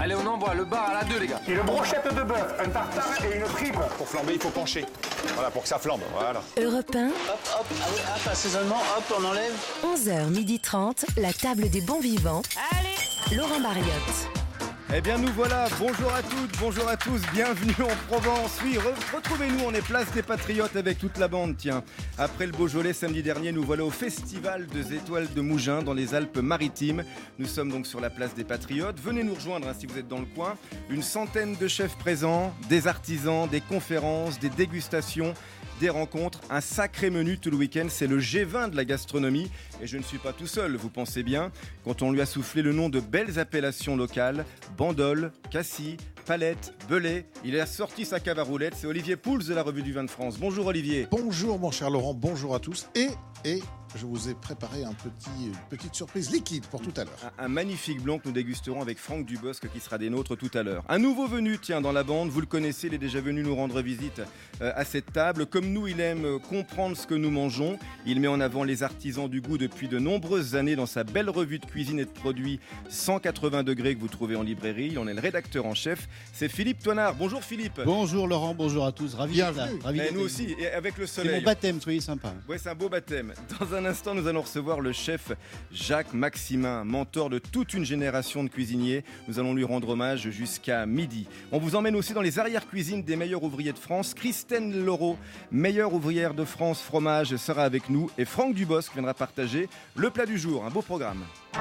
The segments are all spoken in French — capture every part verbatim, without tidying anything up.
Allez, on envoie le bar à la deux, les gars. Et le brochette de bœuf, un tartare et une tripe. Pour flamber, il faut pencher. Voilà, pour que ça flambe, voilà. Europe un. Hop, hop, allez, hop, assaisonnement, hop, on enlève. onze heures trente, la table des bons vivants. Allez, Laurent Bariotte. Eh bien nous voilà, bonjour à toutes, bonjour à tous, bienvenue en Provence. Oui, re- retrouvez-nous, on est place des Patriotes avec toute la bande, tiens. Après le Beaujolais samedi dernier, nous voilà au Festival des Étoiles de Mougins dans les Alpes-Maritimes. Nous sommes donc sur la place des Patriotes. Venez nous rejoindre hein, si vous êtes dans le coin. Une centaine de chefs présents, des artisans, des conférences, des dégustations, des rencontres, un sacré menu tout le week-end. C'est le G vingt de la gastronomie et je ne suis pas tout seul, vous pensez bien. Quand on lui a soufflé le nom de belles appellations locales, Bandol, Cassis, Palette, Belay, il a sorti sa cave à roulettes. C'est Olivier Pouls de la Revue du Vin de France. Bonjour Olivier. Bonjour mon cher Laurent, bonjour à tous. Et, et je vous ai préparé un petit, une petite surprise liquide pour tout à l'heure. Un, un magnifique blanc que nous dégusterons avec Franck Dubosc qui sera des nôtres tout à l'heure. Un nouveau venu, tiens, dans la bande, vous le connaissez, il est déjà venu nous rendre visite euh, à cette table. Comme nous, il aime euh, comprendre ce que nous mangeons. Il met en avant les artisans du goût depuis de nombreuses années dans sa belle revue de cuisine et de produits cent quatre-vingts degrés que vous trouvez en librairie. Il en est le rédacteur en chef. C'est Philippe Toinard. Bonjour Philippe. Bonjour Laurent, bonjour à tous. Ravi d'être là. Ravi Et d'être nous là. aussi, et avec le C'est soleil. mon baptême, soyez sympa. Ouais, c'est un beau baptême. Dans un instant, nous allons recevoir le chef Jacques Maximin, mentor de toute une génération de cuisiniers. Nous allons lui rendre hommage jusqu'à midi. On vous emmène aussi dans les arrières-cuisines des meilleurs ouvriers de France. Christine Laureau, meilleure ouvrière de France fromage, sera avec nous. Et Franck Dubosc viendra partager le plat du jour. Un beau programme.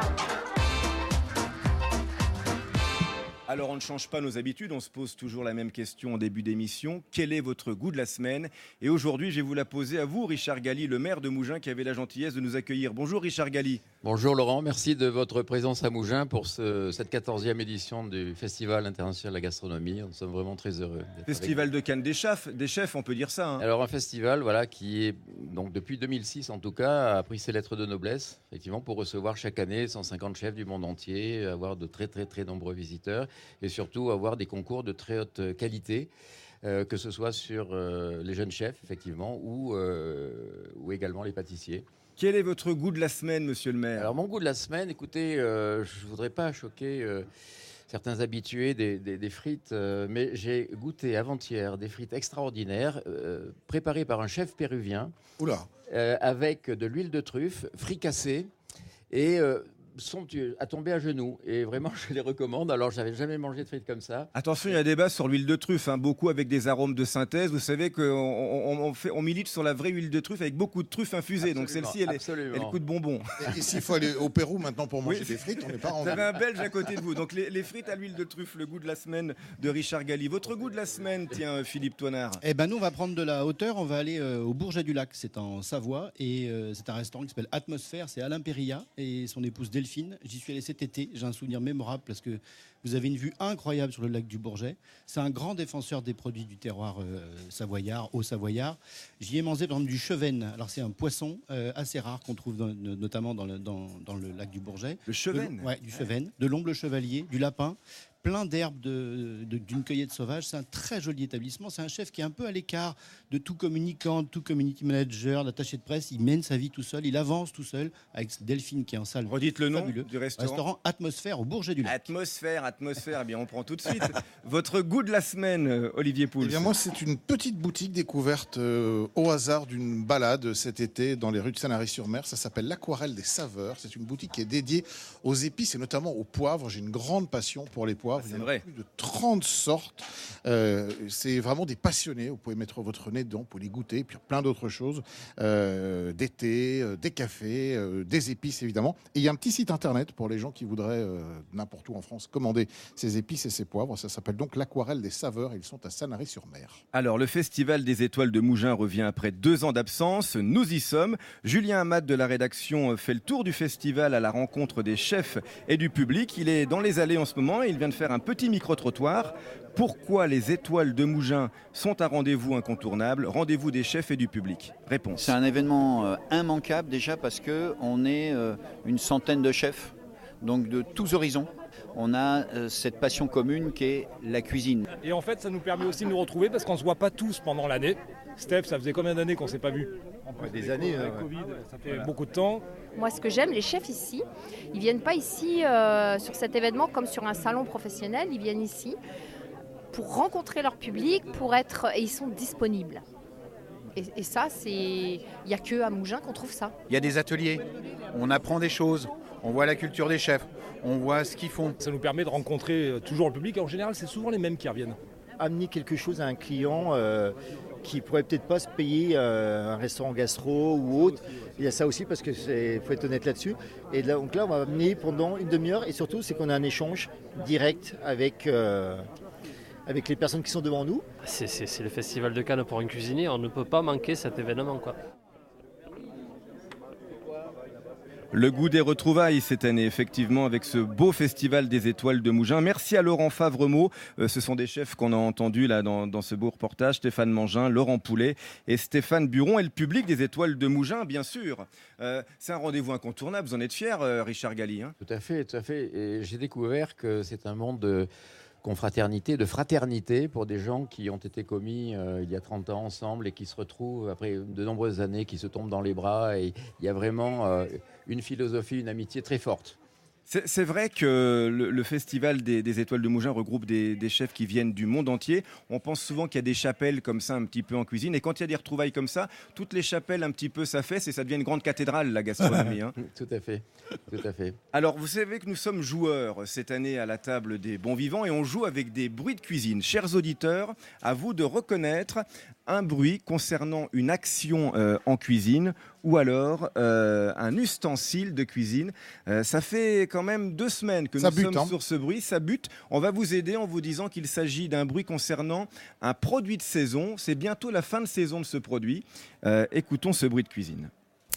Alors on ne change pas nos habitudes, on se pose toujours la même question en début d'émission. Quel est votre goût de la semaine ? Et aujourd'hui, je vais vous la poser à vous, Richard Galli, le maire de Mougins, qui avait la gentillesse de nous accueillir. Bonjour Richard Galli. Bonjour Laurent, merci de votre présence à Mougins pour ce, cette quatorzième édition du Festival international de la gastronomie. Nous sommes vraiment très heureux. Festival de Cannes des chefs, des chefs, on peut dire ça. Hein. Alors un festival, voilà, qui est donc depuis deux mille six en tout cas a pris ses lettres de noblesse, effectivement, pour recevoir chaque année cent cinquante chefs du monde entier, avoir de très très très nombreux visiteurs. Et surtout avoir des concours de très haute qualité, euh, que ce soit sur euh, les jeunes chefs, effectivement, ou, euh, ou également les pâtissiers. Quel est votre goût de la semaine, monsieur le maire ? Alors, mon goût de la semaine, écoutez, euh, je ne voudrais pas choquer euh, certains habitués des, des, des frites, euh, mais j'ai goûté avant-hier des frites extraordinaires, euh, préparées par un chef péruvien, Oula. euh, avec de l'huile de truffe, fricassée, et... Euh, sont à tomber à genoux et vraiment je les recommande. Alors j'avais jamais mangé de frites comme ça. Attention, il y a débat sur l'huile de truffe, hein, beaucoup avec des arômes de synthèse. Vous savez qu'on on, on fait, on milite sur la vraie huile de truffe avec beaucoup de truffes infusées. Absolument, donc celle-ci, elle, est, elle coûte bonbon. Et, et s'il faut aller au Pérou maintenant pour manger Oui. des frites, on n'est pas en... Vous avez un Belge à côté de vous. Donc les, les frites à l'huile de truffe, le goût de la semaine de Richard Galli. Votre goût de la semaine, tiens, Philippe Toinard. Eh ben nous, on va prendre de la hauteur. On va aller euh, au Bourget du Lac. C'est en Savoie et euh, c'est un restaurant qui s'appelle Atmosphère. C'est Alain Périllat et son épouse Delphine. J'y suis allé cet été. J'ai un souvenir mémorable parce que vous avez une vue incroyable sur le lac du Bourget. C'est un grand défenseur des produits du terroir euh, savoyard, haut savoyard. J'y ai mangé par exemple du chevenne. Alors c'est un poisson euh, assez rare qu'on trouve dans, notamment dans le, dans, dans le lac du Bourget. Le chevenne. Oui, du chevenne, de l'omble chevalier, du lapin. Plein d'herbes de, de, d'une cueillette sauvage. C'est un très joli établissement. C'est un chef qui est un peu à l'écart de tout communicant, de tout community manager, d'attaché de presse. Il mène sa vie tout seul, il avance tout seul avec Delphine qui est en salle. Redites le nom fabuleux. du restaurant. Restaurant Atmosphère au Bourget du Lac. Atmosphère, atmosphère. Eh bien, on prend tout de suite. Votre goût de la semaine, euh, Olivier Pouls. Eh bien moi, c'est une petite boutique découverte euh, au hasard d'une balade cet été dans les rues de Sanary-sur-Mer. Ça s'appelle l'Aquarelle des Saveurs. C'est une boutique qui est dédiée aux épices et notamment aux poivres. J'ai une grande passion pour les poivres. Ah, c'est vrai. Plus de trente sortes. Euh, c'est vraiment des passionnés. Vous pouvez mettre votre nez dedans, vous pouvez les goûter, et puis plein d'autres choses. Euh, des thés, euh, des cafés, euh, des épices évidemment. Et il y a un petit site internet pour les gens qui voudraient, euh, n'importe où en France, commander ces épices et ces poivres. Ça s'appelle donc l'Aquarelle des Saveurs. Ils sont à Sanary-sur-Mer. Alors, le Festival des Étoiles de Mougins revient après deux ans d'absence. Nous y sommes. Julien Amat de la rédaction fait le tour du festival à la rencontre des chefs et du public. Il est dans les allées en ce moment et il vient de faire un petit micro-trottoir. Pourquoi les Étoiles de Mougins sont un rendez-vous incontournable, rendez-vous des chefs et du public? Réponse. C'est un événement euh, immanquable déjà parce qu'on est euh, une centaine de chefs, donc de tous horizons. On a euh, cette passion commune qui est la cuisine. Et en fait, ça nous permet aussi de nous retrouver parce qu'on ne se voit pas tous pendant l'année. Steph, ça faisait combien d'années qu'on ne s'est pas vu ? Ouais, des années, avec ouais. Covid, ça fait Voilà. beaucoup de temps. Moi, ce que j'aime, les chefs ici, ils viennent pas ici euh, sur cet événement comme sur un salon professionnel. Ils viennent ici pour rencontrer leur public, pour être et ils sont disponibles. Et, et ça, c'est il y a que à Mougins qu'on trouve ça. Il y a des ateliers, on apprend des choses, on voit la culture des chefs, on voit ce qu'ils font. Ça nous permet de rencontrer toujours le public. En général, c'est souvent les mêmes qui reviennent. Amener quelque chose à un client euh, qui pourrait peut-être pas se payer euh, un restaurant gastro ou autre. Il y a ça aussi parce que c'est faut être honnête là-dessus. Et là, donc là, on va amener pendant une demi-heure et surtout, c'est qu'on a un échange direct avec euh, avec les personnes qui sont devant nous. C'est, c'est, c'est le festival de Cannes pour un cuisinier. On ne peut pas manquer cet événement, quoi. Le goût des retrouvailles cette année, effectivement, avec ce beau festival des étoiles de Mougins. Merci à Laurent Favremot. Euh, ce sont des chefs qu'on a entendus là dans, dans ce beau reportage. Stéphane Mangin, Laurent Poulet et Stéphane Buron. Et le public des étoiles de Mougins, bien sûr. Euh, c'est un rendez-vous incontournable. Vous en êtes fier, euh, Richard Galli, hein ? Tout à fait, tout à fait. Et j'ai découvert que c'est un monde de confraternité, de fraternité pour des gens qui ont été commis euh, il y a trente ans ensemble et qui se retrouvent après de nombreuses années, qui se tombent dans les bras. Et il y a vraiment euh, une philosophie, une amitié très forte. C'est, c'est vrai que le, le festival des, des étoiles de Mougins regroupe des, des chefs qui viennent du monde entier. On pense souvent qu'il y a des chapelles comme ça un petit peu en cuisine. Et quand il y a des retrouvailles comme ça, toutes les chapelles un petit peu s'affaissent et ça devient une grande cathédrale, la gastronomie. Hein. Tout à fait, tout à fait. Alors vous savez que nous sommes joueurs cette année à la table des bons vivants et on joue avec des bruits de cuisine. Chers auditeurs, à vous de reconnaître un bruit concernant une action euh, en cuisine ou alors euh, un ustensile de cuisine. Euh, ça fait quand même deux semaines que Ça nous bute, sommes hein. sur ce bruit. Ça bute. On va vous aider en vous disant qu'il s'agit d'un bruit concernant un produit de saison. C'est bientôt la fin de saison de ce produit. Euh, écoutons ce bruit de cuisine.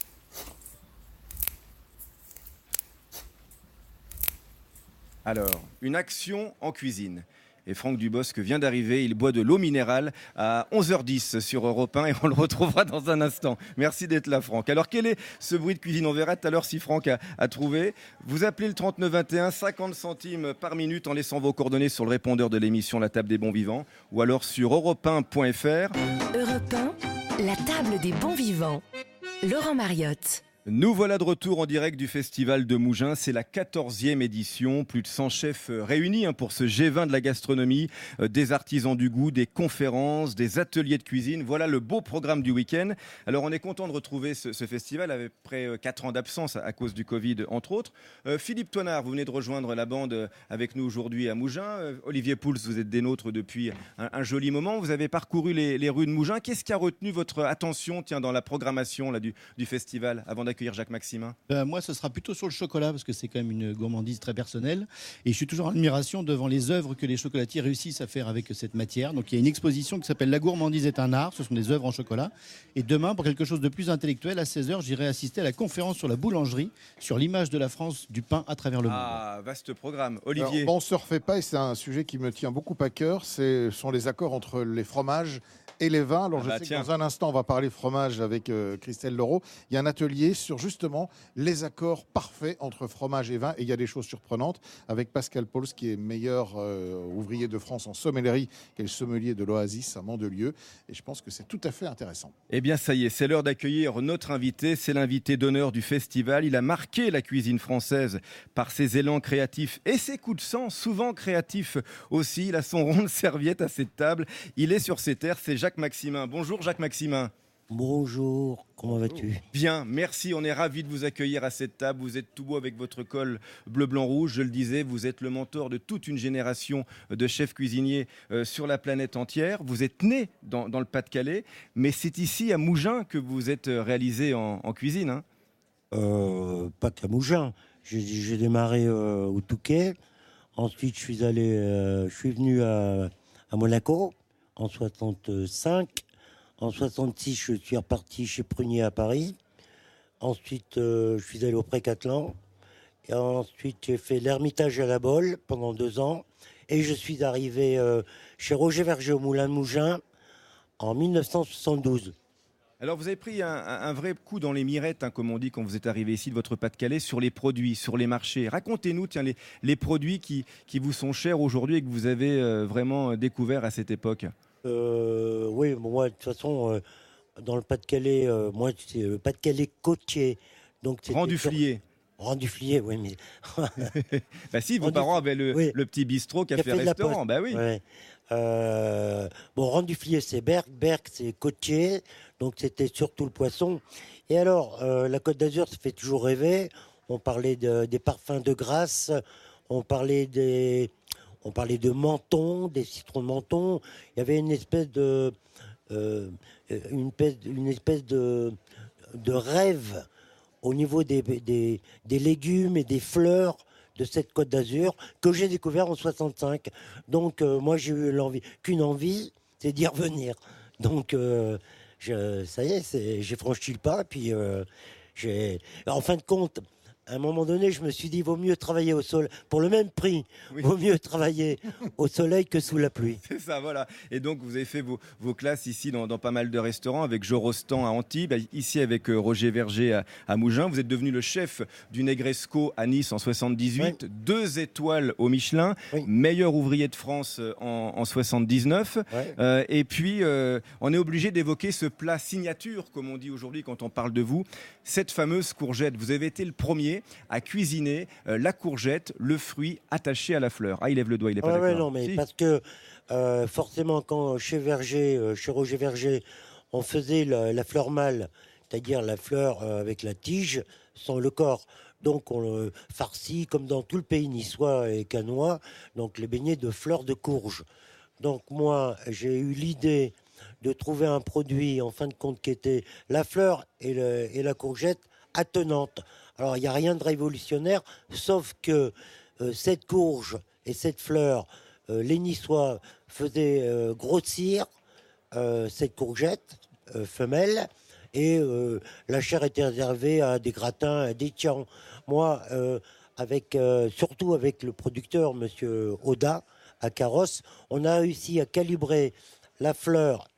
Alors, une action en cuisine. Et Franck Dubosc vient d'arriver, il boit de l'eau minérale à onze heures dix sur Europe un et on le retrouvera dans un instant. Merci d'être là, Franck. Alors quel est ce bruit de cuisine? On verra tout à l'heure si Franck a, a trouvé. Vous appelez le trente-neuf vingt et un, cinquante centimes par minute en laissant vos coordonnées sur le répondeur de l'émission La Table des Bons Vivants ou alors sur europe un point f r. Europe un, la table des bons vivants. Laurent Mariotte. Nous voilà de retour en direct du Festival de Mougins. C'est la quatorzième édition. Plus de cent chefs réunis hein, pour ce G vingt de la gastronomie. Euh, des artisans du goût, des conférences, des ateliers de cuisine. Voilà le beau programme du week-end. Alors on est content de retrouver ce, ce festival après quatre ans d'absence à cause du Covid, entre autres. Euh, Philippe Toinard, vous venez de rejoindre la bande avec nous aujourd'hui à Mougins. Euh, Olivier Pouls, vous êtes des nôtres depuis un, un joli moment. Vous avez parcouru les, les rues de Mougins. Qu'est-ce qui a retenu votre attention tiens, dans la programmation là, du, du festival avant d'accueillir Jacques Maximin? Euh, moi, ce sera plutôt sur le chocolat parce que c'est quand même une gourmandise très personnelle. Et je suis toujours en admiration devant les œuvres que les chocolatiers réussissent à faire avec cette matière. Donc, il y a une exposition qui s'appelle La gourmandise est un art. Ce sont des œuvres en chocolat. Et demain, pour quelque chose de plus intellectuel, à seize heures, j'irai assister à la conférence sur la boulangerie, sur l'image de la France du pain à travers le monde. Ah, vaste programme. Olivier. Alors, on ne se refait pas et c'est un sujet qui me tient beaucoup à cœur. Ce sont les accords entre les fromages et les vins. Alors, Ah je bah sais tiens. que dans un instant, on va parler fromage avec euh, Christelle Leroux. Il y a un atelier sur justement les accords parfaits entre fromage et vin. Et il y a des choses surprenantes avec Pascal Pauls, qui est meilleur euh, ouvrier de France en sommellerie, qui est le sommelier de l'Oasis à Mandelieu. Et je pense que c'est tout à fait intéressant. Eh bien, ça y est, c'est l'heure d'accueillir notre invité. C'est l'invité d'honneur du festival. Il a marqué la cuisine française par ses élans créatifs et ses coups de sang, souvent créatifs aussi. Il a son rond de serviette à cette table. Il est sur ses terres. C'est Jacques Maximin. Bonjour, Jacques Maximin. Bonjour, comment vas-tu? Bien, merci, on est ravis de vous accueillir à cette table. Vous êtes tout beau avec votre col bleu, blanc, rouge. Je le disais, vous êtes le mentor de toute une génération de chefs cuisiniers euh, sur la planète entière. Vous êtes né dans, dans le Pas-de-Calais, mais c'est ici à Mougins que vous êtes réalisé en, en cuisine. Hein. Euh, pas qu'à Mougins. J'ai, j'ai démarré euh, au Touquet. Ensuite, je suis allé, euh, je suis venu à, à Monaco en soixante-cinq. En soixante-six, je suis reparti chez Prunier à Paris. Ensuite, euh, je suis allé au Pré-Catelan. Et ensuite, j'ai fait l'Ermitage à la Bolle pendant deux ans. Et je suis arrivé euh, chez Roger Verger au Moulin de Mougins en mille neuf cent soixante-douze. Alors, vous avez pris un, un vrai coup dans les mirettes, hein, comme on dit quand vous êtes arrivé ici de votre Pas-de-Calais, sur les produits, sur les marchés. Racontez-nous tiens, les, les produits qui, qui vous sont chers aujourd'hui et que vous avez euh, vraiment découverts à cette époque. Euh, oui, bon, moi, de toute façon, euh, dans le Pas-de-Calais, euh, moi, c'est le Pas-de-Calais côtier. Donc, c'était Rang-du-Flier. Rang-du-Flier, oui, mais. Bah si, vos parents avaient le, oui. le petit bistrot, Café de la café-restaurant, Poste. bah oui. Ouais. Euh, bon, Rang-du-Flier, c'est Berck, Berck, c'est côtier, donc c'était surtout le poisson. Et alors, euh, la Côte d'Azur, ça fait toujours rêver. On parlait de, des parfums de Grasse, on parlait des, on parlait de menton, des citrons de menton. Il y avait une espèce de, euh, une espèce, une espèce de, de rêve au niveau des, des, des légumes et des fleurs de cette Côte d'Azur que j'ai découvert en soixante-cinq. Donc euh, moi j'ai eu l'envie, qu'une envie, c'est d'y revenir. Donc euh, je, ça y est, c'est, j'ai franchi le pas. Puis euh, j'ai, en fin de compte, à un moment donné, je me suis dit, vaut mieux travailler au soleil, pour le même prix, oui. Vaut mieux travailler au soleil que sous la pluie. C'est ça, voilà. Et donc, vous avez fait vos, vos classes ici dans, dans pas mal de restaurants, avec Jo Rostand à Antibes, ici avec euh, Roger Verger à, à Mougins. Vous êtes devenu le chef du Negresco à Nice en soixante-dix-huit, oui. Deux étoiles au Michelin, oui. Meilleur ouvrier de France en, en soixante-dix-neuf. Oui. Euh, et puis, euh, on est obligé d'évoquer ce plat signature, comme on dit aujourd'hui quand on parle de vous, cette fameuse courgette. Vous avez été le premier à cuisiner euh, la courgette, le fruit attaché à la fleur. Ah, il lève le doigt, il n'est pas ah, d'accord. Ouais, non, mais si. Parce que euh, forcément, quand chez Verger, euh, chez Roger Verger, on faisait la, la fleur mâle, c'est-à-dire la fleur euh, avec la tige, sans le corps. Donc on le farcit comme dans tout le pays niçois et cannois, donc les beignets de fleurs de courge. Donc moi, j'ai eu l'idée de trouver un produit, en fin de compte, qui était la fleur et, le, et la courgette attenante. Alors, il n'y a rien de révolutionnaire, sauf que euh, cette courge et cette fleur, euh, les Niçois faisaient euh, grossir euh, cette courgette euh, femelle, et euh, la chair était réservée à des gratins, à des tians. Moi, euh, avec, euh, surtout avec le producteur, monsieur Oda, à Carrosse, on a réussi à calibrer la fleur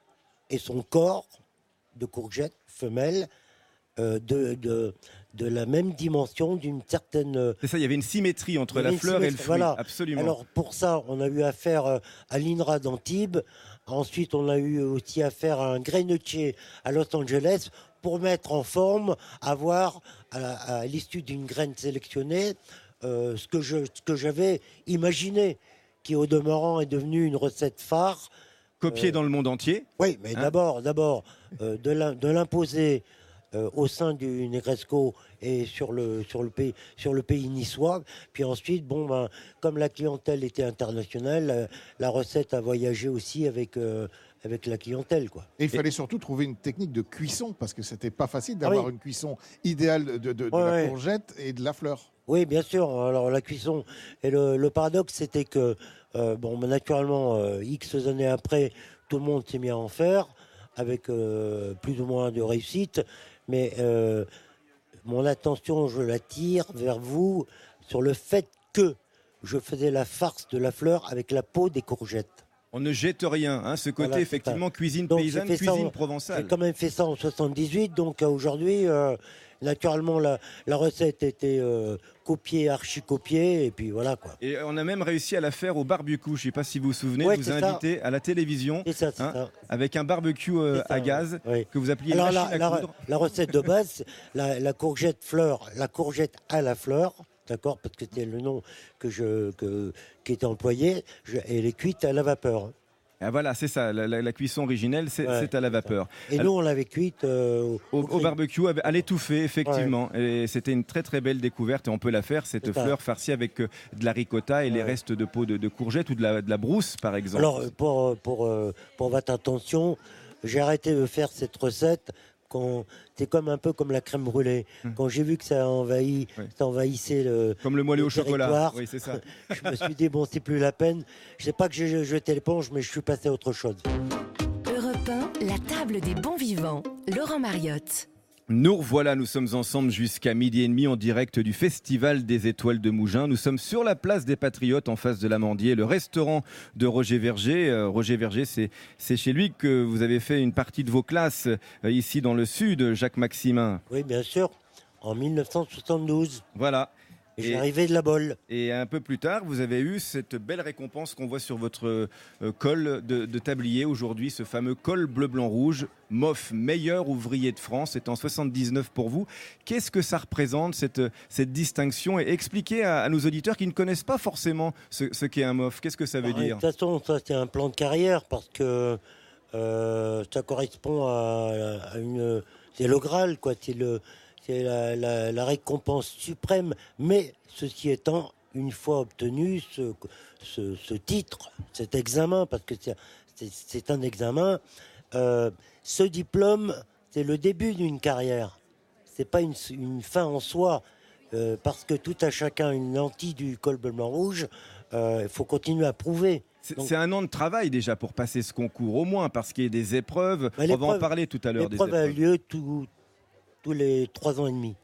et son corps de courgette femelle euh, de... de de la même dimension, d'une certaine... C'est ça, il y avait une symétrie entre la fleur et le fruit, voilà. Absolument. Alors pour ça, on a eu affaire à l'I N R A d'Antibes, ensuite on a eu aussi affaire à un grainotier à Los Angeles pour mettre en forme, avoir, à, à l'issue d'une graine sélectionnée, euh, ce que je, ce que j'avais imaginé, qui au demeurant est devenu une recette phare. Copiée euh, dans le monde entier. Oui, mais hein d'abord, d'abord euh, de l'imposer Euh, au sein du Negresco et sur le, sur le, pays, sur le pays niçois. Puis ensuite, bon, ben, comme la clientèle était internationale, la, la recette a voyagé aussi avec, euh, avec la clientèle, quoi. Et il fallait et... surtout trouver une technique de cuisson, parce que c'était pas facile d'avoir ah oui. une cuisson idéale de, de, de ouais, la ouais. courgette et de la fleur. Oui, bien sûr. Alors la cuisson, et le, le paradoxe, c'était que, euh, bon, naturellement, euh, X années après, tout le monde s'est mis à en faire, avec euh, plus ou moins de réussite. Mais euh, mon attention, je la tire vers vous sur le fait que je faisais la farce de la fleur avec la peau des courgettes. On ne jette rien, hein, ce côté voilà, effectivement cuisine donc, paysanne, cuisine en, provençale. J'ai quand même fait ça en soixante-dix-huit, donc euh, aujourd'hui, euh, naturellement, la, la recette était euh, copiée, archi-copiée, et puis voilà quoi. Et on a même réussi à la faire au barbecue. Je ne sais pas si vous vous souvenez, ouais, vous invitez à la télévision, ça, hein, ça. Avec un barbecue euh, ça, à gaz ouais. que vous appeliez Alors, machine la, à la, coudre. La recette de base, la, la courgette fleur, la courgette à la fleur. D'accord, parce que c'était le nom que je, que, qui était employé, je, et elle est cuite à la vapeur. Ah voilà, c'est ça, la, la, la cuisson originelle, c'est ouais, à la vapeur. Et Alors, nous, on l'avait cuite euh, au, au, au barbecue, à l'étouffée, effectivement. Ouais. Et c'était une très très belle découverte, et on peut la faire, cette fleur farcie avec euh, de la ricotta et ouais. les restes de peau de, de courgette ou de la, de la brousse, par exemple. Alors, pour, pour, pour votre attention, j'ai arrêté de faire cette recette. C'est comme un peu comme la crème brûlée. Hum. Quand j'ai vu que ça, envahit, oui. ça envahissait le Comme le moelleux au chocolat. Oui, c'est ça. Je me suis dit, bon, c'est plus la peine. Je sais pas que j'ai jeté l'éponge, mais je suis passé à autre chose. Europe un, la table des bons vivants. Laurent Mariotte. Nous revoilà, nous sommes ensemble jusqu'à midi et demi en direct du Festival des Étoiles de Mougins. Nous sommes sur la place des Patriotes en face de l'Amandier, le restaurant de Roger Verger. Euh, Roger Verger, c'est, c'est chez lui que vous avez fait une partie de vos classes euh, ici dans le sud, Jacques Maximin. Oui, bien sûr, en mille neuf cent soixante-douze. Voilà. Et j'arrivais de la Bolle. Et un peu plus tard, vous avez eu cette belle récompense qu'on voit sur votre euh, col de, de tablier aujourd'hui, ce fameux col bleu-blanc-rouge, M O F, meilleur ouvrier de France, c'est en soixante-dix-neuf pour vous. Qu'est-ce que ça représente, cette, cette distinction? Et expliquez à, à nos auditeurs qui ne connaissent pas forcément ce, ce qu'est un M O F. Qu'est-ce que ça veut bah, dire? De toute façon, ça c'est un plan de carrière parce que euh, ça correspond à, à une... C'est le Graal, quoi. C'est le... C'est la, la, la récompense suprême, mais ceci étant, une fois obtenu ce, ce, ce titre, cet examen, parce que c'est, c'est, c'est un examen, euh, ce diplôme, c'est le début d'une carrière. C'est pas une, une fin en soi, euh, parce que tout à chacun une lentille du col bleu-blanc-rouge, il euh, faut continuer à prouver. C'est, Donc, c'est un an de travail déjà pour passer ce concours, au moins, parce qu'il y a des épreuves. On va en parler tout à l'heure. L'épreuve des épreuves. a lieu tout, tous les trois ans et demi.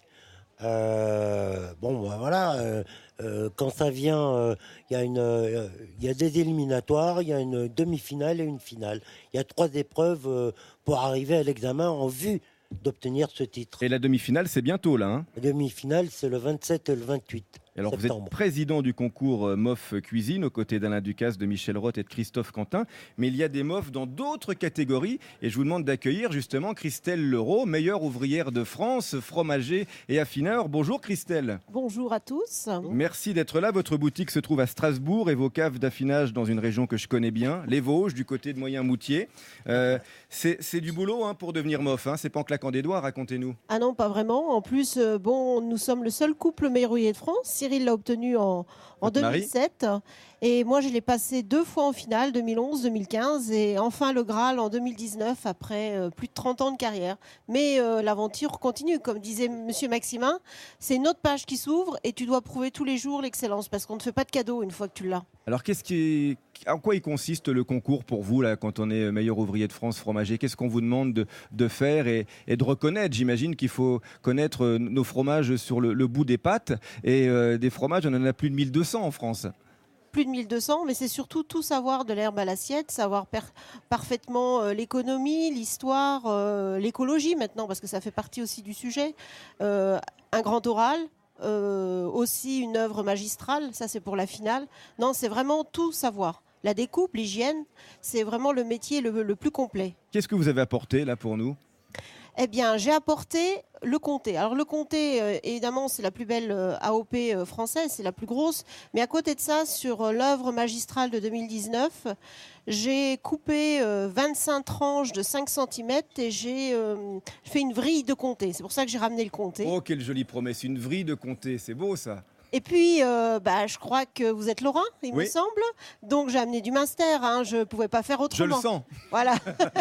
Euh, bon, ben voilà, euh, euh, quand ça vient, il euh, y, euh, y a des éliminatoires, il y a une demi-finale et une finale. Il y a trois épreuves euh, pour arriver à l'examen en vue d'obtenir ce titre. Et la demi-finale, c'est bientôt là. Hein. La demi-finale, c'est le vingt-sept et le vingt-huit. Alors septembre. Vous êtes président du concours M O F Cuisine aux côtés d'Alain Ducasse, de Michel Roth et de Christophe Quentin. Mais il y a des M O F dans d'autres catégories. Et je vous demande d'accueillir justement Christelle Leroux, meilleure ouvrière de France, fromager et affineur. Bonjour Christelle. Bonjour à tous. Merci d'être là. Votre boutique se trouve à Strasbourg et vos caves d'affinage dans une région que je connais bien, les Vosges, du côté de Moyen-Moutier. Euh, c'est, c'est du boulot hein, pour devenir M O F. Hein. C'est pas en claquant des doigts, racontez-nous. Ah non, pas vraiment. En plus, euh, bon, nous sommes le seul couple meilleur ouvrier de France. Cyril l'a obtenu en, en deux mille sept. Et moi, je l'ai passé deux fois en finale, deux mille onze, deux mille quinze. Et enfin, le Graal en deux mille dix-neuf, après euh, plus de trente ans de carrière. Mais euh, l'aventure continue. Comme disait Monsieur Maximin, c'est une autre page qui s'ouvre et tu dois prouver tous les jours l'excellence parce qu'on ne te fait pas de cadeau une fois que tu l'as. Alors, qu'est-ce qui, en quoi il consiste le concours pour vous, là, quand on est meilleur ouvrier de France fromager? Qu'est-ce qu'on vous demande de, de faire et, et de reconnaître? J'imagine qu'il faut connaître nos fromages sur le, le bout des pattes. Et euh, des fromages, on en a plus de mille deux cents en France. Plus de mille deux cents, mais c'est surtout tout savoir de l'herbe à l'assiette, savoir per- parfaitement euh, l'économie, l'histoire, euh, l'écologie maintenant, parce que ça fait partie aussi du sujet. Euh, un grand oral, euh, aussi une œuvre magistrale, ça c'est pour la finale. Non, c'est vraiment tout savoir. La découpe, l'hygiène, c'est vraiment le métier le, le plus complet. Qu'est-ce que vous avez apporté là pour nous? Eh bien, j'ai apporté le comté. Alors, le comté, euh, évidemment, c'est la plus belle euh, A O P euh, française, c'est la plus grosse. Mais à côté de ça, sur euh, l'œuvre magistrale de deux mille dix-neuf, j'ai coupé euh, vingt-cinq tranches de cinq centimètres et j'ai euh, fait une vrille de comté. C'est pour ça que j'ai ramené le comté. Oh, quelle jolie promesse, une vrille de comté, c'est beau ça. Et puis, euh, bah, je crois que vous êtes lorrain, il oui. me semble. Donc, j'ai amené du Munster. Hein, je ne pouvais pas faire autrement. Je le sens. Voilà.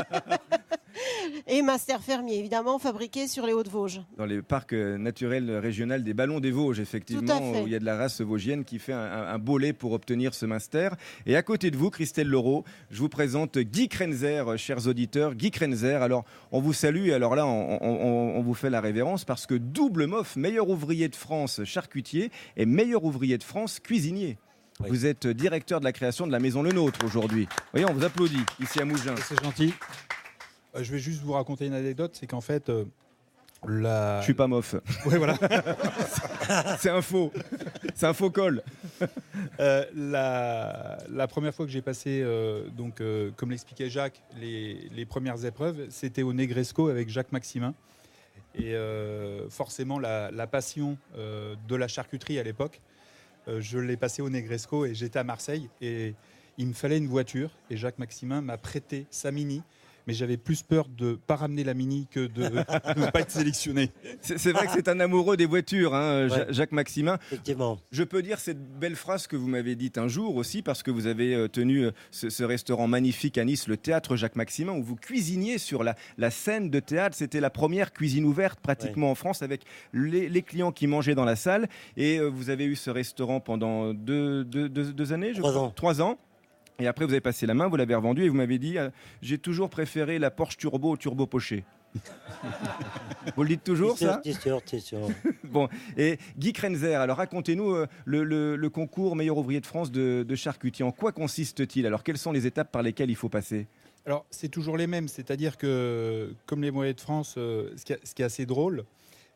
Et Munster fermier, évidemment, fabriqué sur les Hauts-de-Vosges. Dans les parcs naturels régionaux des Ballons des Vosges, effectivement, où il y a de la race vosgienne qui fait un, un beau lait pour obtenir ce Munster. Et à côté de vous, Christelle Leroux, je vous présente Guy Krenzer, chers auditeurs. Guy Krenzer, alors on vous salue, et alors là, on, on, on vous fait la révérence parce que double M O F, meilleur ouvrier de France charcutier et meilleur ouvrier de France cuisinier. Oui. Vous êtes directeur de la création de la Maison Le Nôtre aujourd'hui. Vous voyez, on vous applaudit ici à Mougins. C'est gentil. Euh, je vais juste vous raconter une anecdote, c'est qu'en fait, euh, la... Je suis pas M O F. Oui, voilà. C'est un faux. C'est un faux col. Euh, la, la première fois que j'ai passé, euh, donc, euh, comme l'expliquait Jacques, les, les premières épreuves, c'était au Negresco avec Jacques Maximin. Et euh, forcément, la, la passion euh, de la charcuterie à l'époque, euh, je l'ai passé au Negresco et j'étais à Marseille. Et il me fallait une voiture. Et Jacques Maximin m'a prêté sa Mini. Mais j'avais plus peur de ne pas ramener la Mini que de ne pas être sélectionné. C'est, c'est vrai que c'est un amoureux des voitures, hein, ouais. Jacques Maximin. Effectivement. Je peux dire cette belle phrase que vous m'avez dite un jour aussi, parce que vous avez tenu ce, ce restaurant magnifique à Nice, le Théâtre Jacques Maximin, où vous cuisiniez sur la, la scène de théâtre. C'était la première cuisine ouverte pratiquement ouais. en France, avec les, les clients qui mangeaient dans la salle. Et vous avez eu ce restaurant pendant deux, deux, deux, deux années, je Trois crois. ans. Trois ans. Et après, vous avez passé la main, vous l'avez revendu et vous m'avez dit euh, « J'ai toujours préféré la Porsche Turbo au Turbo Poché ». Vous le dites toujours, c'est sûr, ça C'est sûr, c'est sûr. Bon, et Guy Krenzer, alors racontez-nous euh, le, le, le concours meilleur ouvrier de France de, de charcutier. En quoi consiste-t-il? Alors, quelles sont les étapes par lesquelles il faut passer? Alors, c'est toujours les mêmes. C'est-à-dire que, comme les moyens de France, euh, ce, qui est, ce qui est assez drôle,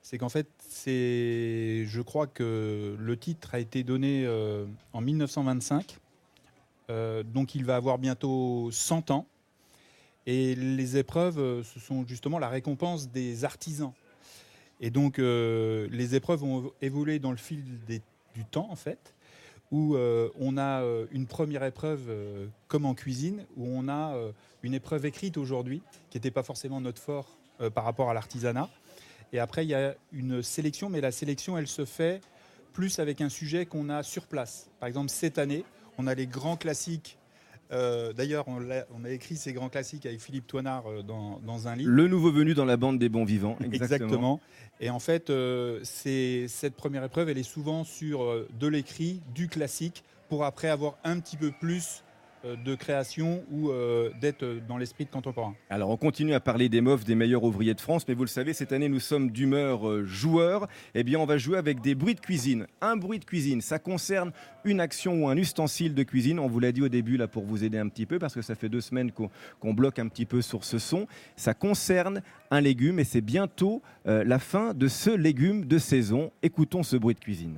c'est qu'en fait, c'est, je crois que le titre a été donné euh, en mille neuf cent vingt-cinq, euh, donc il va avoir bientôt cent ans. Et les épreuves, euh, ce sont justement la récompense des artisans. Et donc, euh, les épreuves ont évolué dans le fil des, du temps, en fait, où euh, on a euh, une première épreuve, euh, comme en cuisine, où on a euh, une épreuve écrite aujourd'hui, qui n'était pas forcément notre fort euh, par rapport à l'artisanat. Et après, il y a une sélection, mais la sélection, elle se fait plus avec un sujet qu'on a sur place. Par exemple, cette année, on a les grands classiques. Euh, d'ailleurs, on a, on a écrit ces grands classiques avec Philippe Toinard euh, dans, dans un livre. Le nouveau venu dans la bande des bons vivants. Exactement. Exactement. Et en fait, euh, c'est, cette première épreuve, elle est souvent sur euh, de l'écrit, du classique, pour après avoir un petit peu plus euh, de création ou euh, d'être dans l'esprit de contemporain. Alors, on continue à parler des M O F, des meilleurs ouvriers de France, mais vous le savez, cette année, nous sommes d'humeur euh, joueur. Eh bien, on va jouer avec des bruits de cuisine. Un bruit de cuisine, ça concerne une action ou un ustensile de cuisine. On vous l'a dit au début, là, pour vous aider un petit peu, parce que ça fait deux semaines qu'on, qu'on bloque un petit peu sur ce son. Ça concerne un légume et c'est bientôt euh, la fin de ce légume de saison. Écoutons ce bruit de cuisine.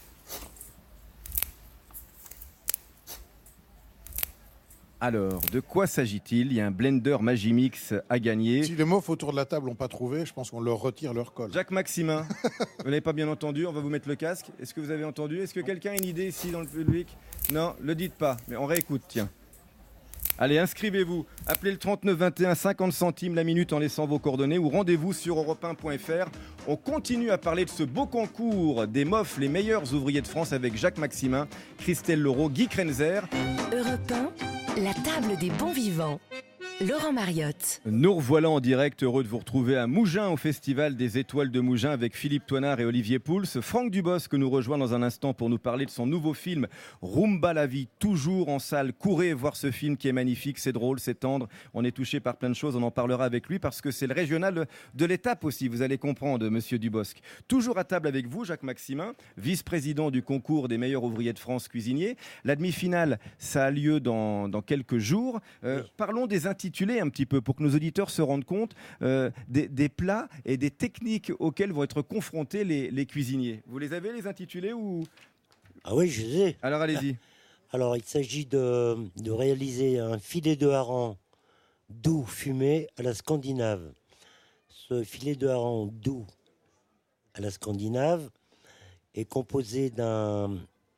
Alors, de quoi s'agit-il ? Il y a un blender Magimix à gagner. Si les M O F autour de la table n'ont pas trouvé, je pense qu'on leur retire leur colle. Jacques Maximin, vous n'avez pas bien entendu, on va vous mettre le casque. Est-ce que vous avez entendu ? Est-ce que quelqu'un a une idée ici dans le public ? Non, le dites pas, mais on réécoute, tiens. Allez, inscrivez-vous, appelez le trente-neuf vingt et un, cinquante centimes la minute en laissant vos coordonnées ou rendez-vous sur europe un point f r. On continue à parler de ce beau concours des M O F, les meilleurs ouvriers de France, avec Jacques Maximin, Christelle Laureau, Guy Krenzer. Europe un, la table des bons vivants. Laurent Mariotte. Nous revoilà en direct, heureux de vous retrouver à Mougins, au Festival des Étoiles de Mougins, avec Philippe Toinard et Olivier Pouls. Franck Dubosc nous rejoint dans un instant pour nous parler de son nouveau film Rumba la vie, toujours en salle. Courez voir ce film qui est magnifique, c'est drôle, c'est tendre. On est touché par plein de choses, on en parlera avec lui parce que c'est le régional de l'étape aussi, vous allez comprendre, monsieur Dubosc. Toujours à table avec vous, Jacques Maximin, vice-président du concours des meilleurs ouvriers de France cuisiniers. La demi-finale, ça a lieu dans, dans quelques jours. Euh, oui. Parlons des intitulés un petit peu pour que nos auditeurs se rendent compte euh, des, des plats et des techniques auxquelles vont être confrontés les, les cuisiniers. Vous les avez, les intitulés ou... Ah oui, je les ai. Alors allez-y. Alors il s'agit de, de réaliser un filet de hareng doux fumé à la scandinave. Ce filet de hareng doux à la scandinave est composé d'un...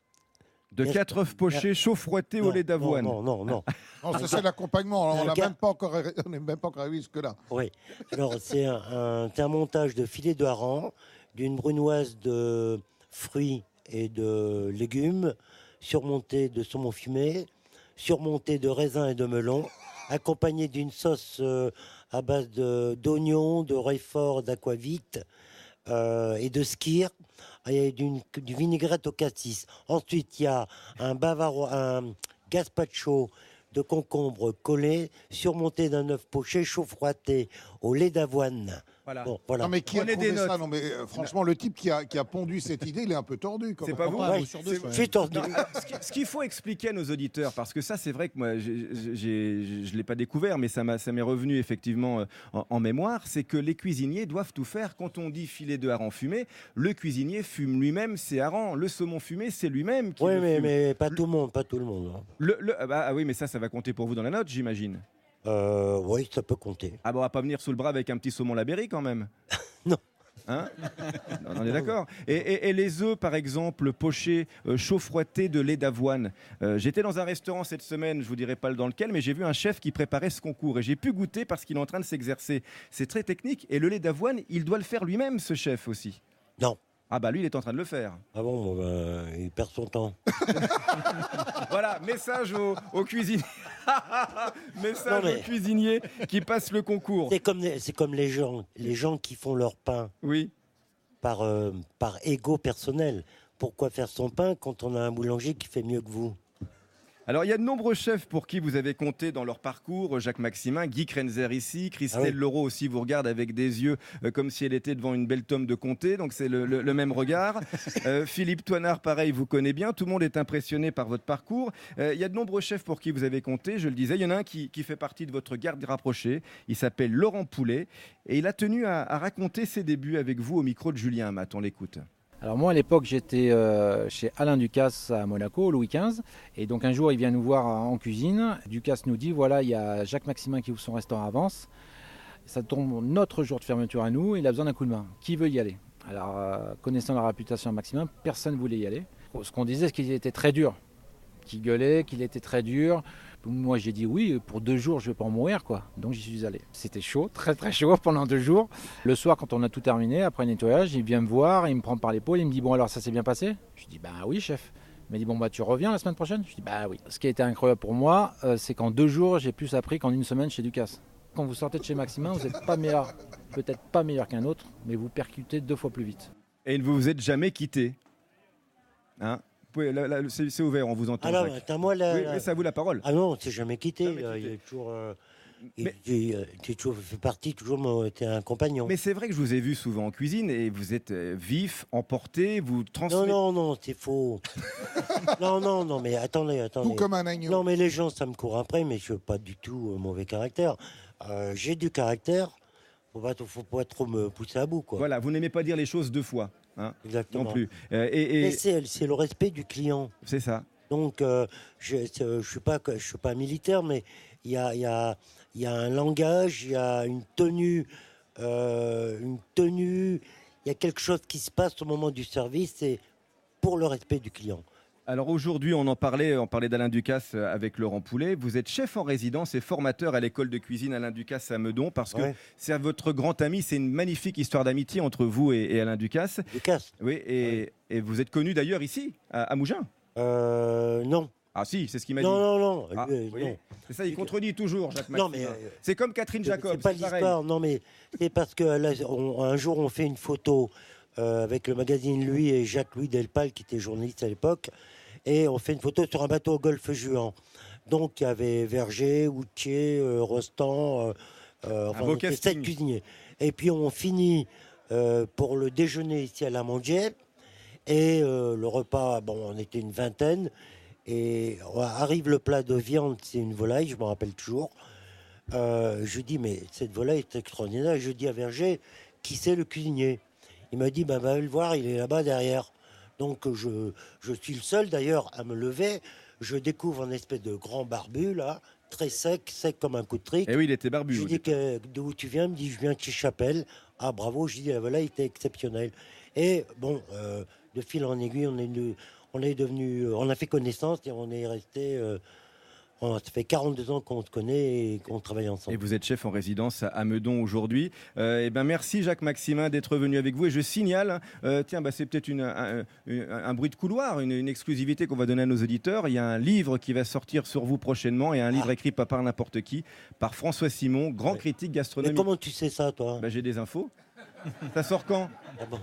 De quatre œufs pochés chaud-froidés au lait d'avoine. Non, non, non. Non, ça c'est l'accompagnement. On n'est même pas encore arrivé jusque-là. Oui. Alors c'est un, un, un montage de filet de hareng, d'une brunoise de fruits et de légumes, surmonté de saumon fumé, surmonté de raisins et de melons, accompagné d'une sauce euh, à base de, d'oignons, de roquefort, d'aquavit euh, et de skyr. Il y a d'une, du vinaigrette au cassis. Ensuite, il y a un bavarois, un gazpacho de concombre collé, surmonté d'un œuf poché chaud-froidé au lait d'avoine. Voilà. Bon, voilà. Non mais qui Prenez a trouvé ça non, mais euh, franchement, le type qui a, qui a pondu cette idée, il est un peu tordu. Quand c'est même. pas vous ouais, Je suis tordu. Non, ce qu'il faut expliquer à nos auditeurs, parce que ça, c'est vrai que moi, j'ai, j'ai, je ne l'ai pas découvert, mais ça, m'a, ça m'est revenu effectivement en, en mémoire, c'est que les cuisiniers doivent tout faire. Quand on dit filet de hareng fumé, le cuisinier fume lui-même ses harengs. Le saumon fumé, c'est lui-même qui oui, le mais, fume. mais pas tout le monde, pas tout le monde. Hein. Le, le, bah, ah oui, mais ça, ça va compter pour vous dans la note, j'imagine. Euh, oui, ça peut compter. Ah bon, on va pas venir sous le bras avec un petit saumon Labéry quand même. Non. Hein non, on est d'accord. Et, et, et les œufs, par exemple, pochés, euh, chaud-froidés de lait d'avoine. Euh, j'étais dans un restaurant cette semaine, je vous dirai pas dans lequel, mais j'ai vu un chef qui préparait ce concours et j'ai pu goûter parce qu'il est en train de s'exercer. C'est très technique. Et le lait d'avoine, il doit le faire lui-même, ce chef aussi. Non. Ah bah lui, il est en train de le faire. Ah bon, bah, il perd son temps. Voilà, message aux, aux cuisiniers. message non, mais... aux cuisiniers qui passent le concours. C'est comme les, c'est comme les gens, les gens qui font leur pain. Oui. Par euh, par ego personnel. Pourquoi faire son pain quand on a un boulanger qui fait mieux que vous ? Alors, il y a de nombreux chefs pour qui vous avez compté dans leur parcours. Jacques Maximin, Guy Krenzer ici, Christelle ah oui. Leroux aussi vous regarde avec des yeux euh, comme si elle était devant une belle tome de comté. Donc, c'est le, le, le même regard. euh, Philippe Toinard, pareil, vous connaît bien. Tout le monde est impressionné par votre parcours. Euh, il y a de nombreux chefs pour qui vous avez compté. Je le disais, il y en a un qui, qui fait partie de votre garde rapprochée. Il s'appelle Laurent Poulet. Et il a tenu à, à raconter ses débuts avec vous au micro de Julien Amat. On l'écoute. Alors moi à l'époque j'étais euh, chez Alain Ducasse à Monaco, Louis quinze, et donc un jour il vient nous voir en cuisine. Ducasse nous dit voilà, il y a Jacques Maximin qui ouvre son restaurant à Vence, ça tombe notre jour de fermeture à nous, il a besoin d'un coup de main, qui veut y aller? Alors euh, connaissant la réputation de Maximin, personne ne voulait y aller. Ce qu'on disait c'est qu'il était très dur, qu'il gueulait, qu'il était très dur. Moi j'ai dit oui, pour deux jours je vais pas en mourir quoi. Donc j'y suis allé. C'était chaud, très très chaud pendant deux jours. Le soir quand on a tout terminé, après le nettoyage, il vient me voir, il me prend par l'épaule, il me dit bon alors ça s'est bien passé? Je dis bah oui chef. Il m'a dit bon bah tu reviens la semaine prochaine? Je dis bah oui. Ce qui a été incroyable pour moi, euh, c'est qu'en deux jours j'ai plus appris qu'en une semaine chez Ducasse. Quand vous sortez de chez Maximin, vous n'êtes pas meilleur, peut-être pas meilleur qu'un autre, mais vous percutez deux fois plus vite. Et ne vous vous êtes jamais quitté, hein? Oui, là, là, c'est, c'est ouvert, on vous entend. Alors, attends, moi, là, oui, là... oui, ça vous la parole. Ah non, on s'est jamais quitté. Jamais quitté. Il y a toujours, euh, mais... il, il, il, toujours fait partie, toujours été un compagnon. Mais c'est vrai que je vous ai vu souvent en cuisine et vous êtes vif, emporté, vous transmettez. Non, non, non, c'est faux. non, non, non, mais attendez, attendez. Tout comme un agneau. Non, mais les gens, ça me court après, mais je n'ai pas du tout euh, mauvais caractère. Euh, j'ai du caractère. Faut pas, faut pas trop me pousser à bout, quoi. Voilà, vous n'aimez pas dire les choses deux fois. Hein, exactement. Non plus. Euh, et, et... Mais c'est, c'est le respect du client. C'est ça. Donc, euh, je ne suis pas, je suis pas militaire, mais il y a, y, a, y a un langage, il y a une tenue, euh, une tenue, il y a quelque chose qui se passe au moment du service, c'est pour le respect du client. Alors aujourd'hui, on en parlait, on parlait d'Alain Ducasse avec Laurent Poulet. Vous êtes chef en résidence et formateur à l'école de cuisine Alain Ducasse à Meudon parce que ouais. c'est votre grand ami. C'est une magnifique histoire d'amitié entre vous et, et Alain Ducasse. Ducasse. Oui, et, ouais. et vous êtes connu d'ailleurs ici, à, à Mougins. Euh, non. Ah si, c'est ce qu'il m'a non, dit. Non, non, ah, euh, oui. non. C'est ça, il contredit toujours, Jacques Maximin. Non, mais, euh, c'est comme Catherine Jacob. C'est pas c'est l'histoire, non, mais c'est parce que là, on, un jour, on fait une photo euh, avec le magazine Lui et Jacques-Louis Delpal, qui était journaliste à l'époque. Et on fait une photo sur un bateau au golfe Juan. Donc il y avait Verger, Woutier, euh, Rostand, euh, euh, enfin, on était sept cuisiniers. Et puis on finit euh, pour le déjeuner ici à la Mondier. Et euh, le repas, bon, on était une vingtaine. Et arrive le plat de viande, c'est une volaille, je me rappelle toujours. Euh, je dis, mais cette volaille est extraordinaire. Et je dis à Verger, qui c'est le cuisinier? Il m'a dit, ben, va le voir, il est là-bas derrière. Donc je, je suis le seul d'ailleurs à me lever. Je découvre un espèce de grand barbu là, très sec, sec comme un coup de trique. Et oui, il était barbu. Je lui dis que, d'où tu viens? Il me dit je viens de chez Chapelle. Ah bravo, je dis voilà, il était exceptionnel. Et bon, euh, de fil en aiguille, on est, de, on est devenu, on a fait connaissance et on est resté. Euh, On, ça fait quarante-deux ans qu'on se connaît et qu'on travaille ensemble. Et vous êtes chef en résidence à Meudon aujourd'hui. Euh, et ben merci Jacques Maximin d'être venu avec vous. Et je signale, euh, tiens, bah, c'est peut-être une, un, un, un bruit de couloir, une, une exclusivité qu'on va donner à nos auditeurs. Il y a un livre qui va sortir sur vous prochainement et un livre ah. écrit pas par n'importe qui, par François Simon, grand ouais. critique gastronomique. Mais comment tu sais ça, toi? Bah, j'ai des infos. Ça sort quand? Ah bon.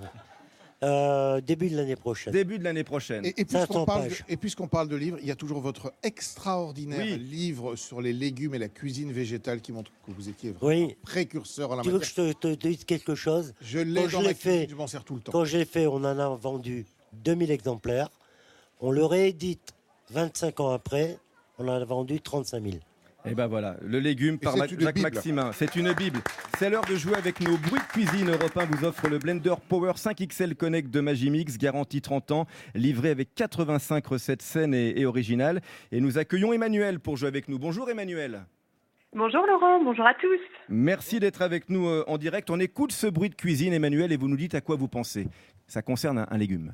Euh, début de l'année prochaine. Début de l'année prochaine. Et, et, puisqu'on parle de, et puisqu'on parle de livres, il y a toujours votre extraordinaire oui. livre sur les légumes et la cuisine végétale qui montre que vous étiez vraiment oui. précurseur en la tu matière. Tu veux que je te, te dise quelque chose? Je l'ai quand dans je ma cuisine, fait, je m'en sers tout le temps. Quand je l'ai fait, on en a vendu deux mille exemplaires. On le réédite vingt-cinq ans après, on en a vendu trente-cinq mille. Et ben voilà, le légume par Ma- Jacques Bible. Maximin. C'est une Bible. C'est l'heure de jouer avec nos bruits de cuisine. Europe un vous offre le Blender Power cinq X L Connect de Magimix, garantie trente ans, livré avec quatre-vingt-cinq recettes saines et, et originales. Et nous accueillons Emmanuel pour jouer avec nous. Bonjour Emmanuel. Bonjour Laurent, bonjour à tous. Merci d'être avec nous euh, en direct. On écoute ce bruit de cuisine Emmanuel et vous nous dites à quoi vous pensez. Ça concerne un, un légume.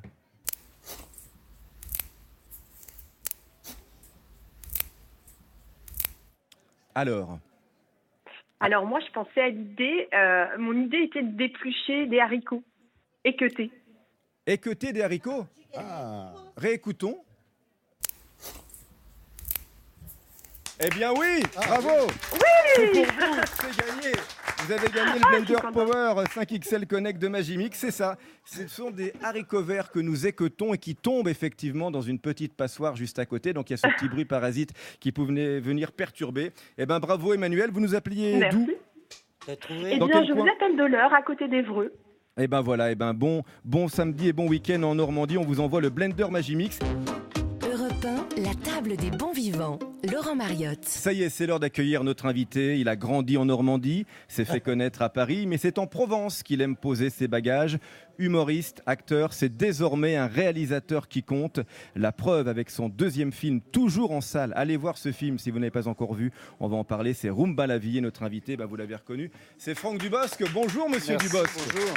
Alors Alors moi je pensais à l'idée, euh, mon idée était de d'éplucher des haricots équeutés. Équeuter des haricots ah. Réécoutons. Eh bien oui, ah, bravo. Oui, c'est pour vous, c'est gagné. Vous avez gagné le Blender Power cinq X L Connect de Magimix, c'est ça. Ce sont des haricots verts que nous équeutons et qui tombent effectivement dans une petite passoire juste à côté. Donc il y a ce petit bruit parasite qui pouvait venir perturber. Eh ben bravo Emmanuel, vous nous appeliez Merci. d'où? Eh bien, je vous appelle de l'heure, à côté d'Evreux. Eh ben voilà, eh ben bon, bon samedi et bon week-end en Normandie. On vous envoie le Blender Magimix. Europe un, la table des bons vivants. Laurent Mariotte. Ça y est, c'est l'heure d'accueillir notre invité. Il a grandi en Normandie, s'est fait connaître à Paris, mais c'est en Provence qu'il aime poser ses bagages. Humoriste, acteur, c'est désormais un réalisateur qui compte. La preuve avec son deuxième film, toujours en salle. Allez voir ce film si vous n'avez pas encore vu. On va en parler, c'est Rumba la vie. Et notre invité, bah, vous l'avez reconnu, c'est Franck Dubosc. Bonjour monsieur Merci, Dubosc. Bonjour.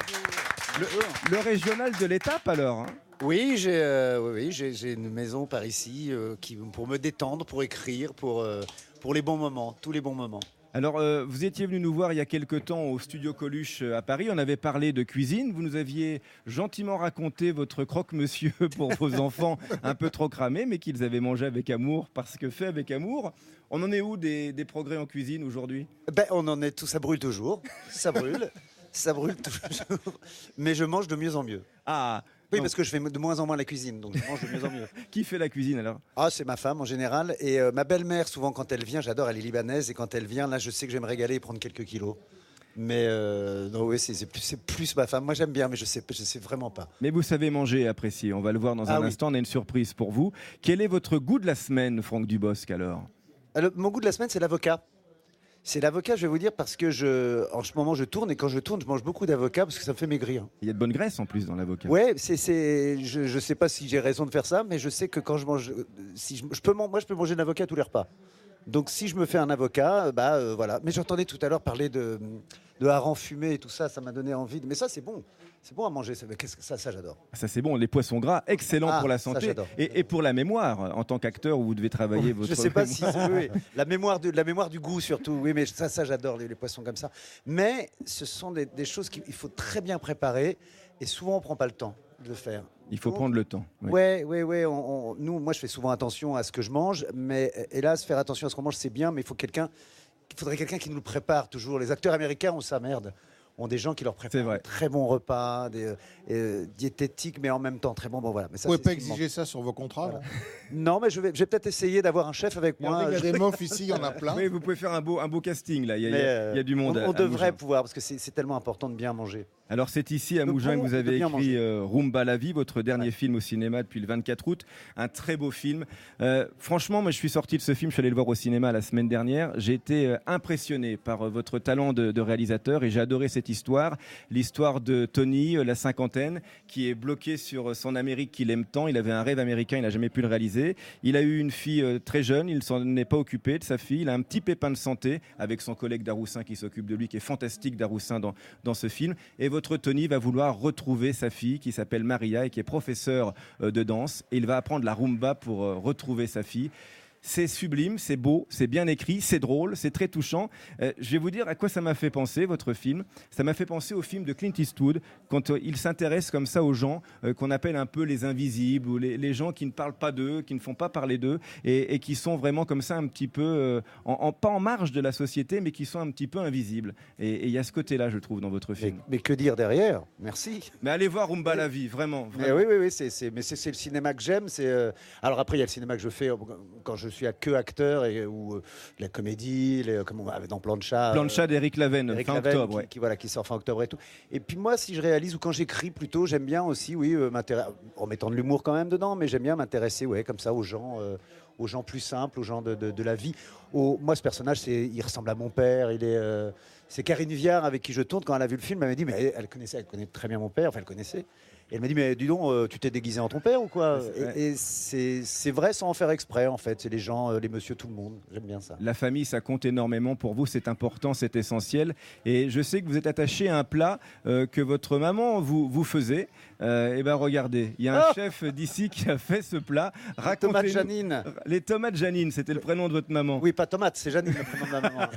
Le, le régional de l'étape alors hein. Oui, j'ai euh, oui, oui, j'ai, j'ai une maison par ici euh, qui, pour me détendre, pour écrire, pour, euh, pour les bons moments, tous les bons moments. Alors, euh, vous étiez venu nous voir il y a quelque temps au studio Coluche à Paris. On avait parlé de cuisine. Vous nous aviez gentiment raconté votre croque-monsieur pour vos enfants un peu trop cramés, mais qu'ils avaient mangé avec amour parce que fait avec amour. On en est où des, des progrès en cuisine aujourd'hui? Ben, on en est tout, ça brûle toujours. Ça brûle. Ça brûle toujours. Mais je mange de mieux en mieux. Ah Oui, parce que je fais de moins en moins la cuisine, donc je mange de mieux en mieux. Qui fait la cuisine alors? Ah, c'est ma femme en général. Et euh, ma belle-mère, souvent quand elle vient, j'adore, elle est libanaise. Et quand elle vient, là, je sais que je vais me régaler et prendre quelques kilos. Mais euh, non, oui, c'est, c'est, plus, c'est plus ma femme. Moi, j'aime bien, mais je sais, je sais vraiment pas. Mais vous savez manger et apprécier. On va le voir dans Ah un oui. instant. On a une surprise pour vous. Quel est votre goût de la semaine, Franck Dubosc alors? Alors, mon goût de la semaine, c'est l'avocat. C'est l'avocat, je vais vous dire, parce que je, en ce moment, je tourne et quand je tourne, je mange beaucoup d'avocats parce que ça me fait maigrir. Il y a de bonne graisse en plus dans l'avocat. Ouais, c'est, c'est, je ne sais pas si j'ai raison de faire ça, mais je sais que quand je mange, si je, je peux, man- moi, je peux manger de l'avocat tous les repas. Donc, si je me fais un avocat, bah euh, voilà. Mais j'entendais tout à l'heure parler de, de hareng fumé et tout ça, ça m'a donné envie. de- Mais ça, c'est bon, c'est bon à manger. Ça, qu'est-ce que ça, ça j'adore. Ça c'est bon, les poissons gras, excellent Ah, pour la ça, santé j'adore. et, et pour la mémoire. En tant qu'acteur, où vous devez travailler votre Je sais pas si mémoire. oui, oui. la mémoire de la mémoire du goût surtout. Oui, mais ça, ça j'adore les, les poissons comme ça. Mais ce sont des, des choses qu'il faut très bien préparer et souvent on prend pas le temps de le faire. Il faut prendre le temps. oui. Ouais, ouais, ouais. on- on- nous, moi, je fais souvent attention à ce que je mange, mais hélas, faire attention à ce qu'on mange, c'est bien, mais il faut quelqu'un, il faudrait quelqu'un qui nous le prépare toujours. Les acteurs américains ont ça, merde. Ont des gens qui leur préparent un très bons repas, des, euh, diététiques, mais en même temps très bons. Bon, voilà. Mais ça, Vous ne c'est pouvez ce pas qui me exiger ça sur vos contrats là Non, mais je vais, je vais peut-être essayer d'avoir un chef avec moi. Il y a des mofs ici, il y en a plein. Oui, vous pouvez faire un beau, un beau casting là. Il y a, il y a- Mais, euh, il y a du monde. On, à- on à devrait Mougins. pouvoir, parce que c'est c'est tellement important de bien manger. Alors c'est ici à Le Mougins bon que vous de avez bien écrit manger. euh, Rumba la vie, votre dernier film au cinéma depuis le vingt-quatre août. Un très beau film. Euh, franchement, moi je suis sorti de ce film, je suis allé le voir au cinéma la semaine dernière. J'ai été euh, impressionné par euh, votre talent de, de réalisateur et j'ai adoré cette histoire. L'histoire de Tony, euh, la cinquantaine, qui est bloqué sur euh, son Amérique qu'il aime tant. Il avait un rêve américain, il n'a jamais pu le réaliser. Il a eu une fille euh, très jeune, il ne s'en est pas occupé de sa fille. Il a un petit pépin de santé avec son collègue Daroussin qui s'occupe de lui, qui est fantastique Daroussin dans, dans ce film. Et votre Tony va vouloir retrouver sa fille qui s'appelle Maria et qui est professeure euh, de danse. Et il va apprendre la rumba pour euh, retrouver sa fille. C'est sublime, c'est beau, c'est bien écrit, c'est drôle, c'est très touchant. Euh, je vais vous dire à quoi ça m'a fait penser, votre film. Ça m'a fait penser au film de Clint Eastwood, quand euh, il s'intéresse comme ça aux gens euh, qu'on appelle un peu les invisibles, ou les, les gens qui ne parlent pas d'eux, qui ne font pas parler d'eux, et, et qui sont vraiment comme ça un petit peu, euh, en, en- pas en marge de la société, mais qui sont un petit peu invisibles. Et et il y a ce côté-là, je trouve, dans votre film. Mais que dire derrière? Merci. Mais allez voir Rumba la vie, vraiment. Mais vraiment. oui, oui, oui, c'est, c'est- mais c'est, c'est le cinéma que j'aime. C'est, euh, alors après, il y a le cinéma que je fais euh, quand je suis à que acteur, et, ou euh, la comédie, les, comme on- dans Plancha. Plancha d'Éric Lavenne, Éric fin Lavenne, octobre. qui, ouais. qui, voilà, qui sort fin octobre et tout. Et puis moi, si je réalise ou quand j'écris plutôt, j'aime bien aussi, oui, euh, m'intéresser, en mettant de l'humour quand même dedans, mais j'aime bien m'intéresser, ouais, comme ça, aux gens, euh, aux gens plus simples, aux gens de, de- de la vie. Au- moi, ce personnage, c'est, il ressemble à mon père. Il est, euh, c'est Karine Viard avec qui je tourne. Quand elle a vu le film, elle m'a dit, mais elle, elle connaissait, elle connaît très bien mon père. Enfin, elle connaissait. Et elle m'a dit, mais dis donc, euh, tu t'es déguisé en ton père ou quoi? Ouais. Et, et c'est, c'est vrai sans en faire exprès, en fait. C'est les gens, euh, les monsieur, tout le monde. J'aime bien ça. La famille, ça compte énormément pour vous, c'est important, c'est essentiel. Et je sais que vous êtes attaché à un plat euh, que votre maman vous, vous faisait. et ben regardez, il y a un Oh chef d'ici qui a fait ce plat. Les tomates Janine. Les tomates Janine, c'était le prénom de votre maman. Oui, pas tomate, c'est Janine le prénom de ma maman.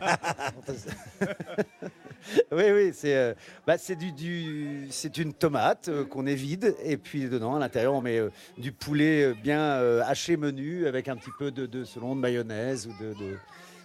oui, oui, c'est, euh, bah, c'est, du, du- c'est une tomate euh, qu'on évide et puis dedans, à l'intérieur, on met euh, du poulet euh, bien euh, haché menu avec un petit peu de, de selon de mayonnaise ou de. de-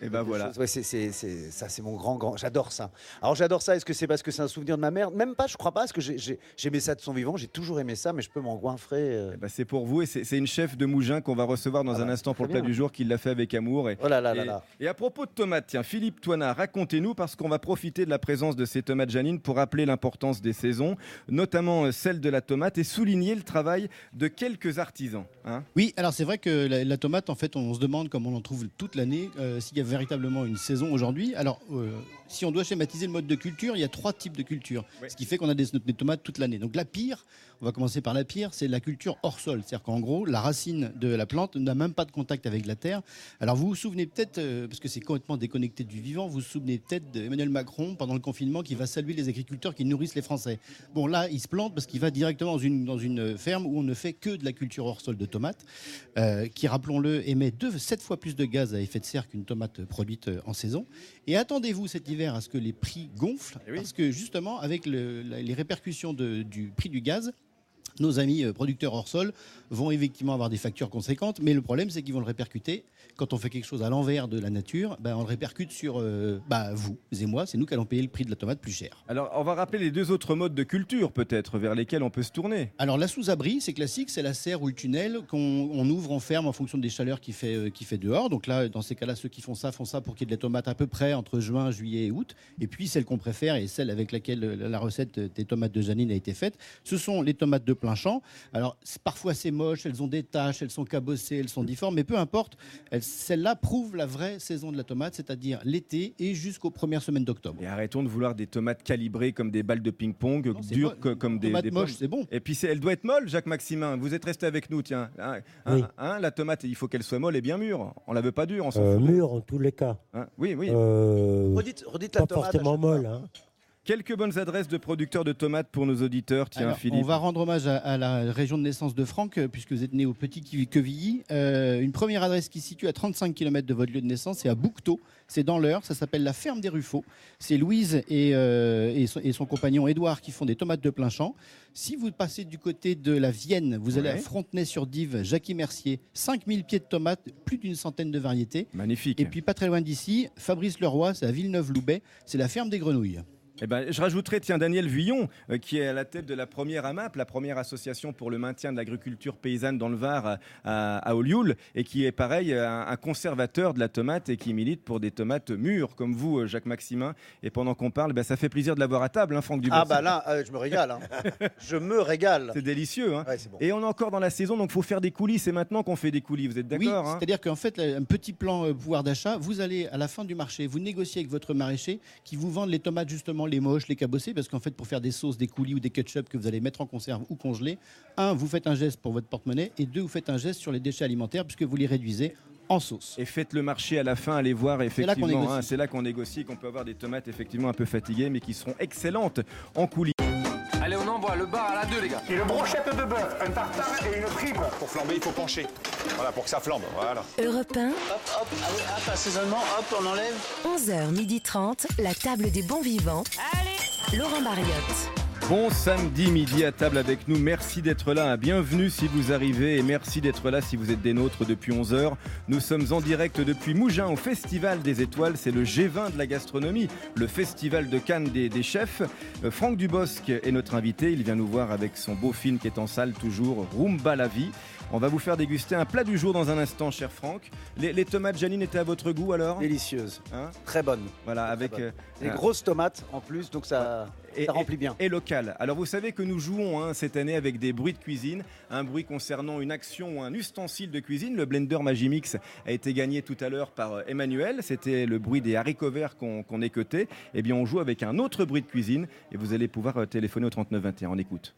Et ben voilà. Ouais, c'est, c'est, c'est, ça, c'est mon grand, grand. J'adore ça. Alors, j'adore ça. Est-ce que c'est parce que c'est un souvenir de ma mère? Même pas, je crois pas, parce que j'ai, j'ai, j'aimais ça de son vivant. J'ai toujours aimé ça, mais je peux m'engouinfrer. Euh... Eh ben, c'est pour vous. Et c'est, c'est une chef de Mougins qu'on va recevoir dans ah un bah, instant pour le plat bien. du jour, qui l'a fait avec amour. Et, oh là là et, là là. Et à propos de tomates, tiens, Philippe Toinat, racontez-nous, parce qu'on va profiter de la présence de ces tomates Janine pour rappeler l'importance des saisons, notamment celle de la tomate, et souligner le travail de quelques artisans. Hein. Oui, alors c'est vrai que la, la tomate, en fait, on se demande comme on en trouve toute l'année, euh, s'il y a véritablement une saison aujourd'hui. Alors, euh, si on doit schématiser le mode de culture, il y a trois types de culture, oui. ce qui fait qu'on a des, des tomates toute l'année. Donc la pire, on va commencer par la pire, c'est la culture hors sol. C'est-à-dire qu'en gros, la racine de la plante n'a même pas de contact avec la terre. Alors vous vous souvenez peut-être, euh, parce que c'est complètement déconnecté du vivant, vous vous souvenez peut-être d'Emmanuel Macron pendant le confinement qui va saluer les agriculteurs qui nourrissent les Français. Bon là, il se plante parce qu'il va directement dans une, dans une ferme où on ne fait que de la culture hors sol de tomates, euh, qui, rappelons-le, émet deux, sept fois plus de gaz à effet de serre qu'une tomate produite en saison. Et attendez-vous cet hiver à ce que les prix gonflent, oui. parce que justement, avec le, les répercussions de, du prix du gaz, nos amis producteurs hors sol vont effectivement avoir des factures conséquentes, mais le problème, c'est qu'ils vont le répercuter. Quand on fait quelque chose à l'envers de la nature, ben on le répercute sur euh, bah, vous et moi. C'est nous qui allons payer le prix de la tomate plus cher. Alors, on va rappeler les deux autres modes de culture, peut-être, vers lesquels on peut se tourner. Alors, la sous-abri, c'est classique, c'est la serre ou le tunnel qu'on on ouvre en ferme en fonction des chaleurs qu'il fait, euh, qu'il fait dehors. Donc là, dans ces cas-là, ceux qui font ça, font ça pour qu'il y ait de la tomate à peu près entre juin, juillet et août. Et puis, celle qu'on préfère et celle avec laquelle la recette des tomates de Janine a été faite, ce sont les tomates de plein champ. Alors, parfois, c'est moche, elles ont des taches, elles sont cabossées, elles sont difformes, mais peu importe, elles, celles-là prouvent la vraie saison de la tomate, c'est-à-dire l'été et jusqu'aux premières semaines d'octobre. Et arrêtons de vouloir des tomates calibrées comme des balles de ping-pong, non, dures co- comme des, tomate des moche, c'est bon. Et puis c'est, elle doit être molle, Jacques Maximin. Vous êtes resté avec nous, tiens. Hein, oui. hein, hein, la tomate, il faut qu'elle soit molle et bien mûre. On la veut pas dure, on s'en euh, fout. Mûre en tous les cas. Hein, oui, oui. Euh, redites, redites la pas tomate. Forcément molle. Hein. Quelques bonnes adresses de producteurs de tomates pour nos auditeurs. Tiens, Alors, Philippe. On va rendre hommage à, à la région de naissance de Franck, puisque vous êtes né au Petit Quevilly. Euh, une première adresse qui se situe à trente-cinq kilomètres de votre lieu de naissance, c'est à Bouquetot. C'est dans l'Eure. Ça s'appelle la ferme des Ruffaux. C'est Louise et, euh, et, son, et son compagnon Édouard qui font des tomates de plein champ. Si vous passez du côté de la Vienne, vous allez ouais. à Frontenay-sur-Dive, Jackie Mercier, cinq mille pieds de tomates, plus d'une centaine de variétés. Magnifique. Et puis pas très loin d'ici, Fabrice Leroy, c'est à Villeneuve-Loubet, c'est la ferme des Grenouilles. Eh ben, je rajouterai, tiens, Daniel Vuillon, euh, qui est à la tête de la première A M A P, la première association pour le maintien de l'agriculture paysanne dans le Var à, à, à Olioul, et qui est pareil, un, un conservateur de la tomate et qui milite pour des tomates mûres, comme vous, Jacques Maximin. Et pendant qu'on parle, ben, ça fait plaisir de l'avoir à table, hein, Franck Dubos. Ah bah là, euh, je me régale. Hein. je me régale. C'est délicieux. Hein. Ouais, c'est bon. Et on est encore dans la saison, donc il faut faire des coulis. C'est maintenant qu'on fait des coulis, vous êtes d'accord? Oui, hein, c'est-à-dire qu'en fait, un petit plan euh, pouvoir d'achat, vous allez à la fin du marché, vous négociez avec votre maraîcher qui vous vend les tomates, justement, les moches, les cabossées, parce qu'en fait, pour faire des sauces, des coulis ou des ketchup que vous allez mettre en conserve ou congeler, un, vous faites un geste pour votre porte-monnaie, et deux, vous faites un geste sur les déchets alimentaires, puisque vous les réduisez en sauce. Et faites le marché à la fin, allez voir, effectivement. C'est là qu'on négocie, hein, c'est là qu'on négocie et qu'on peut avoir des tomates effectivement un peu fatiguées, mais qui seront excellentes en coulis. Allez, on envoie le bar à la deux, les gars. Une brochette de bœuf, un tartare et une triple. Pour flamber, il faut pencher. Voilà, pour que ça flambe. Voilà. Europe un. Hop, hop, allez, hop, assaisonnement, hop, on enlève. onze heures trente, la table des bons vivants. Allez, Laurent Mariotte. Bon samedi midi à table avec nous, merci d'être là, bienvenue si vous arrivez et merci d'être là si vous êtes des nôtres depuis onze heures. Nous sommes en direct depuis Mougins au Festival des Étoiles, c'est le G vingt de la gastronomie, le Festival de Cannes des, des chefs. Euh, Franck Dubosc est notre invité, il vient nous voir avec son beau film qui est en salle toujours, Rumba la vie. On va vous faire déguster un plat du jour dans un instant, cher Franck. Les, les tomates Janine étaient à votre goût alors? Délicieuses, hein, très bonnes. Voilà, avec bonne. euh, des euh, grosses tomates en plus, donc ça, et, ça remplit bien. Et, et local. Alors vous savez que nous jouons hein, cette année avec des bruits de cuisine, un bruit concernant une action ou un ustensile de cuisine. Le blender Magimix a été gagné tout à l'heure par Emmanuel. C'était le bruit des haricots verts qu'on, qu'on écoutait. Eh bien, on joue avec un autre bruit de cuisine et vous allez pouvoir euh, téléphoner au trente-neuf vingt et un. On écoute.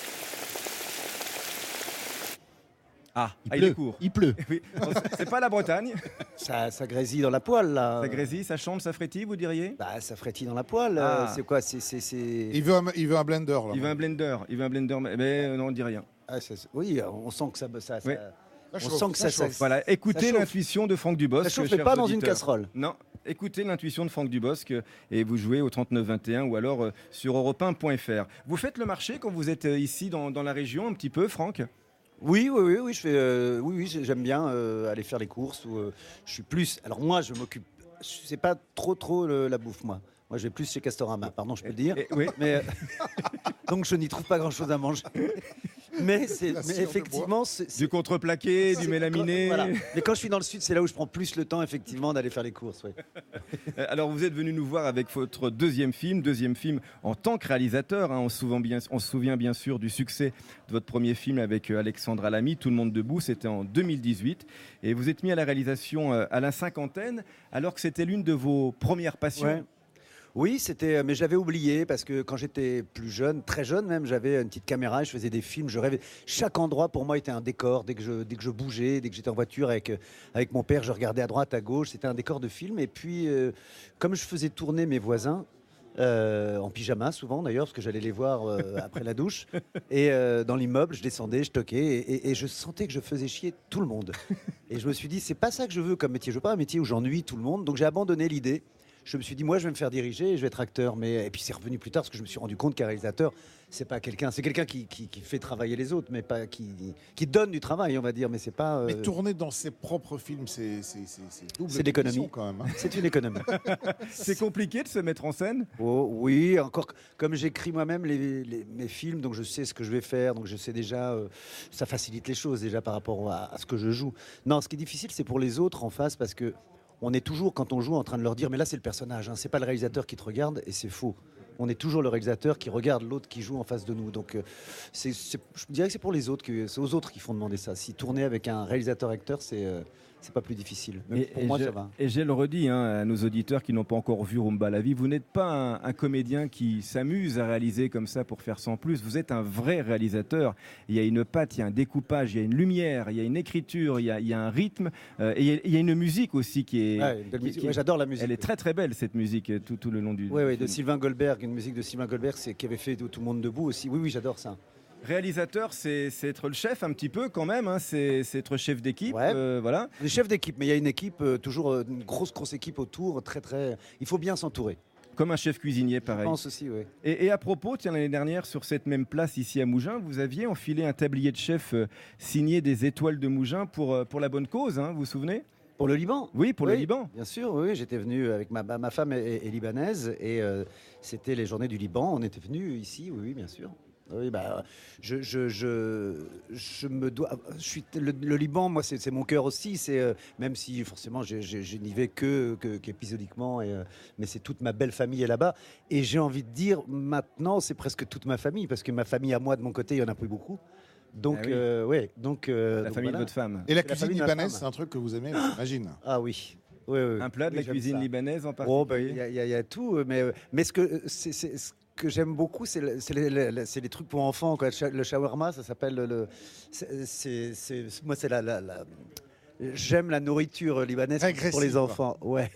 Ah, il, ah, pleut. il est court. Il pleut. Oui. C'est pas la Bretagne. Ça, ça grésille dans la poêle, là. Ça grésille, ça chante, ça frétille, vous diriez? Bah, ça frétille dans la poêle. Ah. Euh, c'est quoi c'est, c'est, c'est... Il, veut un, il veut un blender, là. Il veut un blender. Il veut un blender, mais, mais euh, non, on dit rien. Ah, ça, oui, on sent que ça... ça, oui. ça... On chauffe, sent que ça, ça, ça Voilà, écoutez ça l'intuition de Franck Dubosc. Ça chauffe, mais pas dans auditeurs. Une casserole. Non, écoutez l'intuition de Franck Dubosc et vous jouez au trente-neuf vingt et un ou alors euh, sur europe un point f r. Vous faites le marché quand vous êtes euh, ici dans, dans la région un petit peu, Franck? Oui, oui, oui, oui, je fais, euh, oui, oui, j'aime bien euh, aller faire les courses. Où, euh, je suis plus. Alors moi, je m'occupe c'est pas trop trop le- la bouffe, moi. Moi, je vais plus chez Castorama, pardon, je peux le dire. Et- oui. Mais, euh, donc, je n'y trouve pas grand-chose à manger. Mais, c'est, La mais cire de effectivement, c'est, c'est- Du contreplaqué, du c'est- mélaminé. Voilà. Mais quand je suis dans le sud, c'est là où je prends plus le temps, effectivement, d'aller faire les courses. Ouais. Euh, Alors vous êtes venu nous voir avec votre deuxième film, deuxième film en tant que réalisateur. Hein. On, se souvient bien, on se souvient bien sûr du succès de votre premier film avec euh, Alexandra Lamy, Tout le monde debout. C'était en deux mille dix-huit. Et vous êtes mis à la réalisation euh, à la cinquantaine, alors que c'était l'une de vos premières passions. Ouais. Oui, c'était, mais j'avais oublié parce que quand j'étais plus jeune, très jeune même, j'avais une petite caméra, et je faisais des films, je rêvais. Chaque endroit pour moi était un décor. Dès que je, dès que je bougeais, dès que j'étais en voiture avec, euh, avec mon père, je regardais à droite, à gauche, c'était un décor de film. Et puis, euh, comme je faisais tourner mes voisins, euh, en pyjama souvent d'ailleurs, parce que j'allais les voir euh, après la douche, et euh, dans l'immeuble, je descendais, je toquais, et, et- et je sentais que je faisais chier tout le monde. Et je me suis dit, c'est pas ça que je veux comme métier. Je veux pas un métier où j'ennuie tout le monde. Donc j'ai abandonné l'idée. Je me suis dit, moi, je vais me faire diriger et je vais être acteur. Mais et puis c'est revenu plus tard parce que je me suis rendu compte qu'un réalisateur, c'est pas quelqu'un, c'est quelqu'un qui, qui- qui fait travailler les autres, mais pas qui, qui donne du travail, on va dire. Mais c'est pas. euh, Mais tourner dans ses propres films, c'est c'est- c'est- c'est double c'est l'économie émission, quand même. hein. C'est une économie. C'est compliqué de se mettre en scène. Oh, oui, encore que- comme j'écris moi-même les, les- mes films, donc je sais ce que je vais faire, donc je sais déjà, euh, ça facilite les choses déjà par rapport à, à ce que je joue. Non, ce qui est difficile, c'est pour les autres en face, parce que on est toujours, quand on joue, en train de leur dire, mais là c'est le personnage, hein, c'est pas le réalisateur qui te regarde, et c'est faux. On est toujours le réalisateur qui regarde l'autre qui joue en face de nous. Donc, euh, c'est, c'est- je dirais que c'est pour les autres, que, c'est aux autres qui font demander ça. Si tourner avec un réalisateur-acteur, c'est euh, c'est pas plus difficile. Mais pour moi, je, ça va. et je le redis hein, à nos auditeurs qui n'ont pas encore vu Rumba la vie, vous n'êtes pas un, un comédien qui s'amuse à réaliser comme ça pour faire sans plus. Vous êtes un vrai réalisateur. Il y a une patte, il y a un découpage, il y a une lumière, il y a une écriture, il y a, il y a un rythme, euh, et il y, a, il y a une musique aussi qui est. Ouais, une belle qui- musique. qui est- Ouais, j'adore la musique. Elle est très très belle cette musique euh, tout, tout le long du. Oui, oui, du de film. Sylvain Goldberg, une musique de Sylvain Goldberg, c'est qui avait fait Tout le monde debout aussi. Oui, oui, j'adore ça. Réalisateur, c'est c'est être le chef un petit peu quand même. hein, c'est c'est être chef d'équipe. Ouais. euh, voilà. Les chefs d'équipe, mais il y a une équipe, euh, toujours euh, une grosse, grosse équipe autour, très, très. Il faut bien s'entourer. Comme un chef cuisinier, pareil. Je pense aussi, oui. Et, et à propos, tiens, l'année dernière, sur cette même place ici à Mougins, vous aviez enfilé un tablier de chef euh, signé des étoiles de Mougins pour, euh, pour la bonne cause, hein, vous vous souvenez? Pour le Liban. Oui, pour le Oui, Liban. Bien sûr, oui. J'étais venu avec ma, ma femme est, est libanaise et euh, c'était les journées du Liban. On était venus ici, oui, oui, bien sûr. Oui, bah, je, je, je, je me dois. Je suis le, le Liban, moi, c'est c'est mon cœur aussi. C'est euh, même si forcément, je, je, je n'y vais que que- qu'épisodiquement, et, euh, mais c'est toute ma belle famille est là-bas. Et j'ai envie de dire, maintenant, c'est presque toute ma famille, parce que ma famille à moi, de mon côté, il y en a pas eu beaucoup. Donc, Ah oui. euh, ouais, donc euh, La donc famille voilà. de votre femme. Et la C'est cuisine famille de ma libanaise, femme. c'est un truc que vous aimez, j'imagine. Ah oui. Oui, oui. Un plat de Oui, la j'aime cuisine ça. libanaise en Oh, ben, particulier. il y, a- il y a- il y a tout, mais, mais ce que, c'est, c'est- ce que j'aime beaucoup, c'est, le- c'est les, les- c'est les trucs pour enfants. Quoi. Le sha- Le shawarma, ça s'appelle le. le- c'est, c'est- c'est- moi, c'est la, la- la- J'aime la nourriture libanaise pour Agressive, les quoi. enfants. Ouais.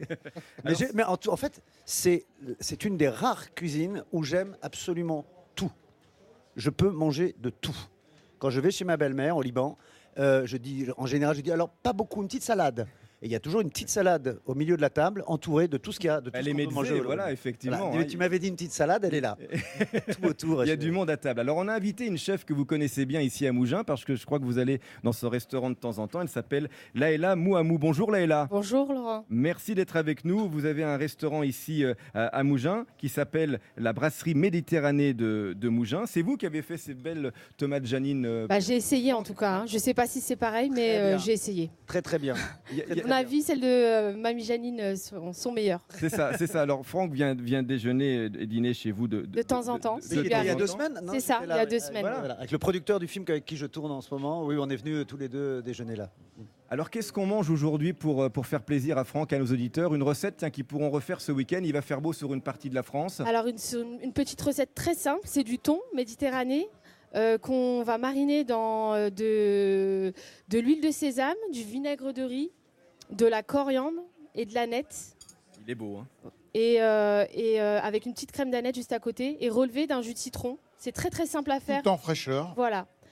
mais j'ai- mais en, tout- en fait, c'est, c'est une des rares cuisines où j'aime absolument tout. Je peux manger de tout. Quand je vais chez ma belle-mère au Liban, euh, je dis, en général, je dis alors pas beaucoup, une petite salade. Et il y a toujours une petite salade au milieu de la table, entourée de tout ce qu'il y a, de tout Elle ce est qu'on peut médusée, manger. au- voilà, effectivement, Voilà. hein. Tu m'avais dit une petite salade, elle est là. Tout autour. Il y a du monde à table. Alors, on a invité une chef que vous connaissez bien ici à Mougins, parce que je crois que vous allez dans ce restaurant de temps en temps. Elle s'appelle Laëla Mouhamou. Bonjour Laëla. Bonjour Laurent. Merci d'être avec nous. Vous avez un restaurant ici euh, à à Mougins qui s'appelle la Brasserie Méditerranée de, de Mougins. C'est vous qui avez fait ces belles tomates Janine. euh, Bah, j'ai essayé en tout cas. hein. Je sais pas si c'est pareil, mais Très euh, bien. j'ai essayé. Très très bien. il y a- il y À a- mon avis, celles de euh, Mamie Janine euh, sont, sont meilleures. C'est ça, c'est ça. Alors Franck vient, vient déjeuner et dîner chez vous de, De temps en temps. de- c'est de Il y temps a, il y a en deux temps. semaines non, C'est ça, j'étais il y a là, deux ouais. semaines. Voilà, voilà. Avec le producteur du film avec qui je tourne en ce moment, oui, on est venus tous les deux déjeuner là. Alors qu'est-ce qu'on mange aujourd'hui pour, euh, pour faire plaisir à Franck, à nos auditeurs? Une recette tiens, qu'ils pourront refaire ce week-end. Il va faire beau sur une partie de la France. Alors une, une petite recette très simple, c'est du thon méditerranéen euh, qu'on va mariner dans euh, de, de l'huile de sésame, du vinaigre de riz, de la coriandre et de l'aneth. Il est beau, hein. Et, euh, et euh, avec une petite crème d'aneth juste à côté et relevé d'un jus de citron. C'est très très simple à faire. Tout en fraîcheur. Voilà.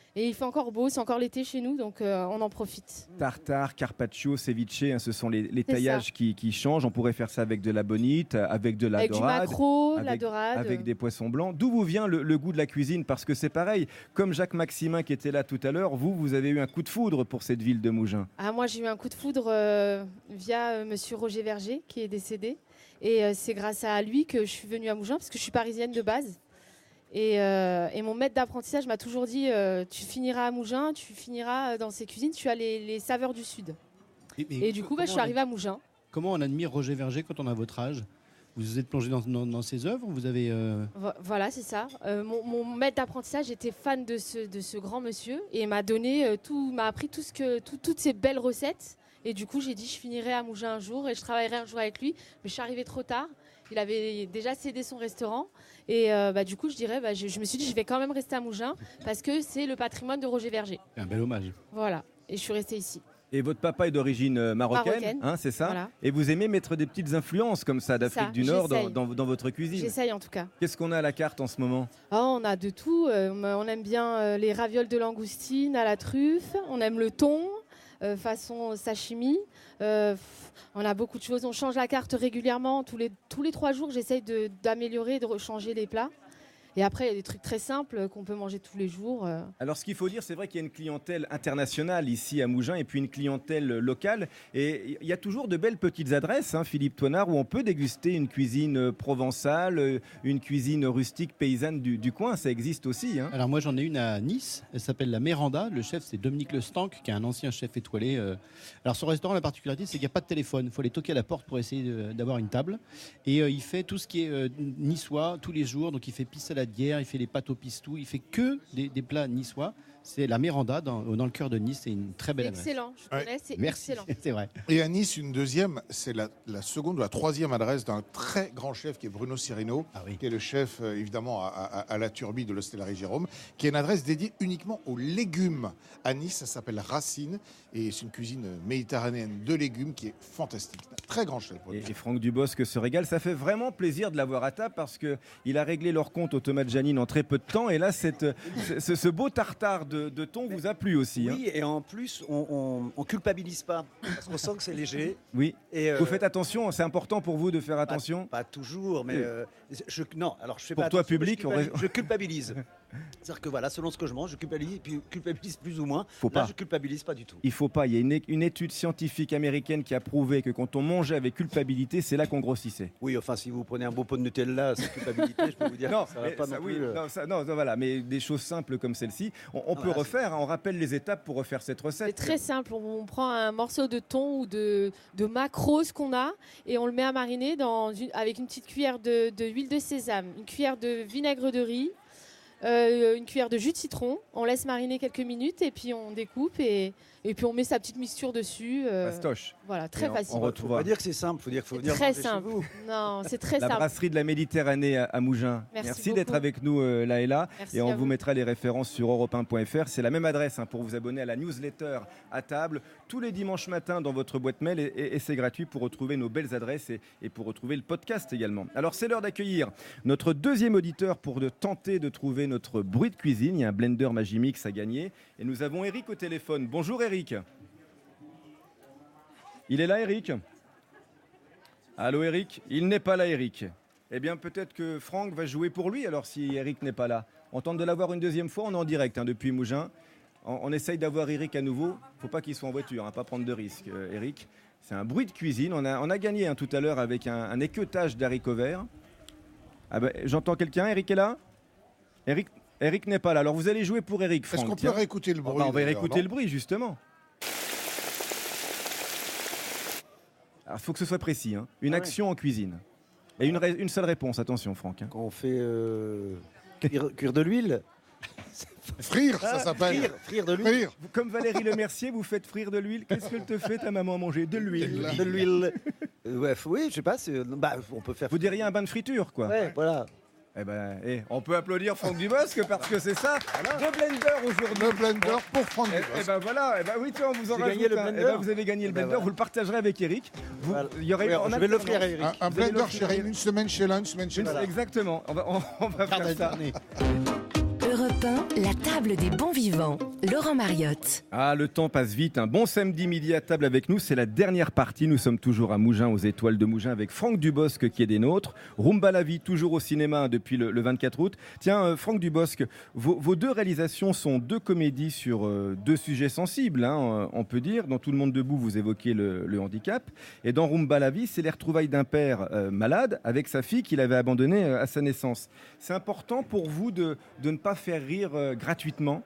Et il fait encore beau, c'est encore l'été chez nous, donc euh, on en profite. Tartare, carpaccio, ceviche, hein, ce sont les, les C'est taillages qui, qui changent. On pourrait faire ça avec de la bonite, avec de la Avec du dorade, maquereau, de la avec, dorade. avec des poissons blancs. D'où vous vient le, le goût de la cuisine? Parce que c'est pareil, comme Jacques Maximin qui était là tout à l'heure, vous, vous avez eu un coup de foudre pour cette ville de Mougins. Ah, moi, j'ai eu un coup de foudre euh, via euh, monsieur Roger Verger, qui est décédé. Et euh, c'est grâce à lui que je suis venue à Mougins, parce que je suis parisienne de base. Et, euh, et mon maître d'apprentissage m'a toujours dit euh, tu finiras à Mougins, tu finiras dans ces cuisines, tu as les, les saveurs du Sud. Et, et, et du coup, bah, je suis arrivée à Mougins. Comment on admire Roger Verger quand on a votre âge? Vous vous êtes plongé dans, dans, dans ses œuvres? Vous avez euh... Voilà, c'est ça. Euh, mon, mon maître d'apprentissage était fan de ce, de ce grand monsieur et m'a donné euh, tout, m'a appris tout ce que, tout, toutes ces belles recettes. Et du coup, j'ai dit je finirai à Mougins un jour et je travaillerai un jour avec lui. Mais je suis arrivée trop tard. Il avait déjà cédé son restaurant. Et euh, bah, du coup, je dirais, bah, je, je me suis dit, je vais quand même rester à Mougins parce que c'est le patrimoine de Roger Verger. Un bel hommage. Voilà. Et je suis restée ici. Et votre papa est d'origine marocaine, Marocaine. Hein, c'est ça Voilà. Et vous aimez mettre des petites influences comme ça d'Afrique Ça, du Nord dans, j'essaye. dans, dans votre cuisine. J'essaye en tout cas. Qu'est-ce qu'on a à la carte en ce moment? Oh, on a de tout. Euh, on aime bien euh, les ravioles de langoustine à la truffe. On aime le thon, euh, façon sashimi. Euh, on a beaucoup de choses. On change la carte régulièrement. Tous les, tous les trois jours, j'essaye de- d'améliorer, de, changer les plats. Et après, il y a des trucs très simples qu'on peut manger tous les jours. euh. Alors ce qu'il faut dire, c'est vrai qu'il y a une clientèle internationale ici à Mougins et puis une clientèle locale. Et il y a toujours de belles petites adresses, hein, Philippe Toinard, où on peut déguster une cuisine provençale, une cuisine rustique paysanne du, du coin. Ça existe aussi. Hein. Alors moi j'en ai une à Nice, elle s'appelle la Méranda, le chef c'est Dominique Le Stank qui est un ancien chef étoilé. euh. Alors son restaurant, la particularité c'est qu'il n'y a pas de téléphone, il faut aller toquer à la porte pour essayer de- d'avoir une table. Et euh, il fait tout ce qui est euh, niçois tous les jours, donc il fait pisse saladière, il fait les pâtes au pistou, il fait que des, des plats niçois. C'est la Méranda dans, dans le cœur de Nice, c'est une très belle adresse. Excellent, je Ouais. connais, c'est Merci, excellent. c'est vrai. Et à Nice, une deuxième, c'est la, la seconde ou la troisième adresse d'un très grand chef qui est Bruno Cirino, qui est le chef euh, évidemment à, à- à la turbie de l'Hostellerie Jérôme, qui est une adresse dédiée uniquement aux légumes. À Nice, ça s'appelle Racine et c'est une cuisine méditerranéenne de légumes qui est fantastique. Un très grand chef. Et, et Franck Dubosc se régale. Ça fait vraiment plaisir de l'avoir à table parce qu'il a réglé leur compte aux tomates Janine en très peu de temps. Et là, cette, ce, ce beau tartare de, de thon vous a plu aussi. hein. Oui, et en plus, on, on, on culpabilise pas. Parce qu'on sent que c'est léger. Oui. Et, euh, Vous faites attention, c'est important pour vous de faire attention. Pas toujours, mais Oui. euh, je, non. Alors je fais Pour pas toi, attention, mais public, je on culpabilise. ré- Je culpabilise. C'est-à-dire que voilà, selon ce que je mange, je culpabilise, puis culpabilise plus ou moins. Faut Là, pas. je culpabilise pas du tout. Il faut pas. Il y a une, é- une étude scientifique américaine qui a prouvé que quand on mangeait avec culpabilité, c'est là qu'on grossissait. Oui, enfin, si vous prenez un beau pot de Nutella sans culpabilité, je peux vous dire Non, que ça va mais pas ça, non oui, plus. euh. non, ça- non, non, voilà, mais des choses simples comme celle-ci, on, on Ah, peut voilà, refaire. hein, on rappelle les étapes pour refaire cette recette. C'est très simple. On prend un morceau de thon ou de, de maquereau, ce qu'on a, et on le met à mariner dans une- avec une petite cuillère de, de huile de sésame, une cuillère de vinaigre de riz, euh, une cuillère de jus de citron. On laisse mariner quelques minutes et puis on découpe et, et puis on met sa petite mixture dessus. euh, Fastoche. Voilà, très Et on- facile. on Faut retrouvera pas dire que c'est simple, faut dire qu'il faut C'est venir très manger chez simple. vous. Non, c'est très La simple. brasserie de la Méditerranée à, à Mougins. Merci d'être beaucoup. avec nous euh, là et là. Merci et on à vous vous. mettra les références sur europe un point f r. C'est la même adresse hein, pour vous abonner à la newsletter à table tous les dimanches matins dans votre boîte mail. Et, et- et c'est gratuit pour retrouver nos belles adresses et, et pour retrouver le podcast également. Alors c'est l'heure d'accueillir notre deuxième auditeur pour de tenter de trouver notre bruit de cuisine. Il y a un blender Magimix à gagner. Et nous avons Eric au téléphone. Bonjour Eric. Il est là Eric? Allô Eric? Il n'est pas là Eric. Eh bien peut-être que Franck va jouer pour lui alors si Eric n'est pas là. On tente de l'avoir une deuxième fois, on est en direct hein, depuis Mougins. On, on essaye d'avoir Eric à nouveau. Faut pas qu'il soit en voiture, hein, pas prendre de risques euh, Eric. C'est un bruit de cuisine. On a, on a gagné hein, tout à l'heure avec un, un équeutage d'haricots verts. Ah ben, j'entends quelqu'un, Eric est là? Eric, Eric n'est pas là. Alors vous allez jouer pour Eric, Franck. Est-ce qu'on peut tiens. réécouter le Oh, bruit bah, on va d'ailleurs, réécouter non le bruit justement. Il faut que ce soit précis. hein. Une Ah ouais. action en cuisine. Et une, ré- une seule réponse, attention Franck. hein. Quand on fait euh, cuire, cuire de l'huile. Frire, ça Ah, s'appelle. Frire, frire de l'huile. Frire. Vous- Comme Valérie Lemercier, vous faites frire de l'huile. Qu'est-ce qu'elle te fait ta maman à manger? De l'huile. De l'huile. Euh, ouais, f- oui, je sais pas. c'est- Bah, on peut faire. Vous diriez un bain de friture, quoi. Ouais, voilà. Eh ben, eh, on peut applaudir Franck Dubosc parce que c'est ça. Le blender aujourd'hui. Le blender pour Franck Eh, Dubosc. eh ben voilà, eh ben oui, tiens, on vous en J'ai rajoute. gagné le un. blender. Eh ben, vous avez gagné le Eh ben blender, voilà. vous le partagerez avec Eric. Vous, Voilà. il y aurait Ouais, en je vais l'offrir à alternance. Eric. Un, un Vous allez blender l'offrir à chez Eric. une semaine chez l'un, une semaine chez Une- l'autre. Exactement. On va, on, on va faire ça. Europe Europe un, la table des bons vivants. Laurent Mariotte. Ah, le temps passe vite. Un bon samedi midi à table avec nous. C'est la dernière partie. Nous sommes toujours à Mougins, aux Étoiles de Mougins, avec Franck Dubosc qui est des nôtres. Rumba la vie, toujours au cinéma depuis le, le vingt-quatre août. Tiens, euh, Franck Dubosc, vos, vos deux réalisations sont deux comédies sur euh, deux sujets sensibles, hein, on peut dire. Dans Tout le monde debout, vous évoquez le, le handicap. Et dans Rumba la vie, c'est les retrouvailles d'un père euh, malade avec sa fille qu'il avait abandonnée euh, à sa naissance. C'est important pour vous de, de ne pas faire rire euh, gratuitement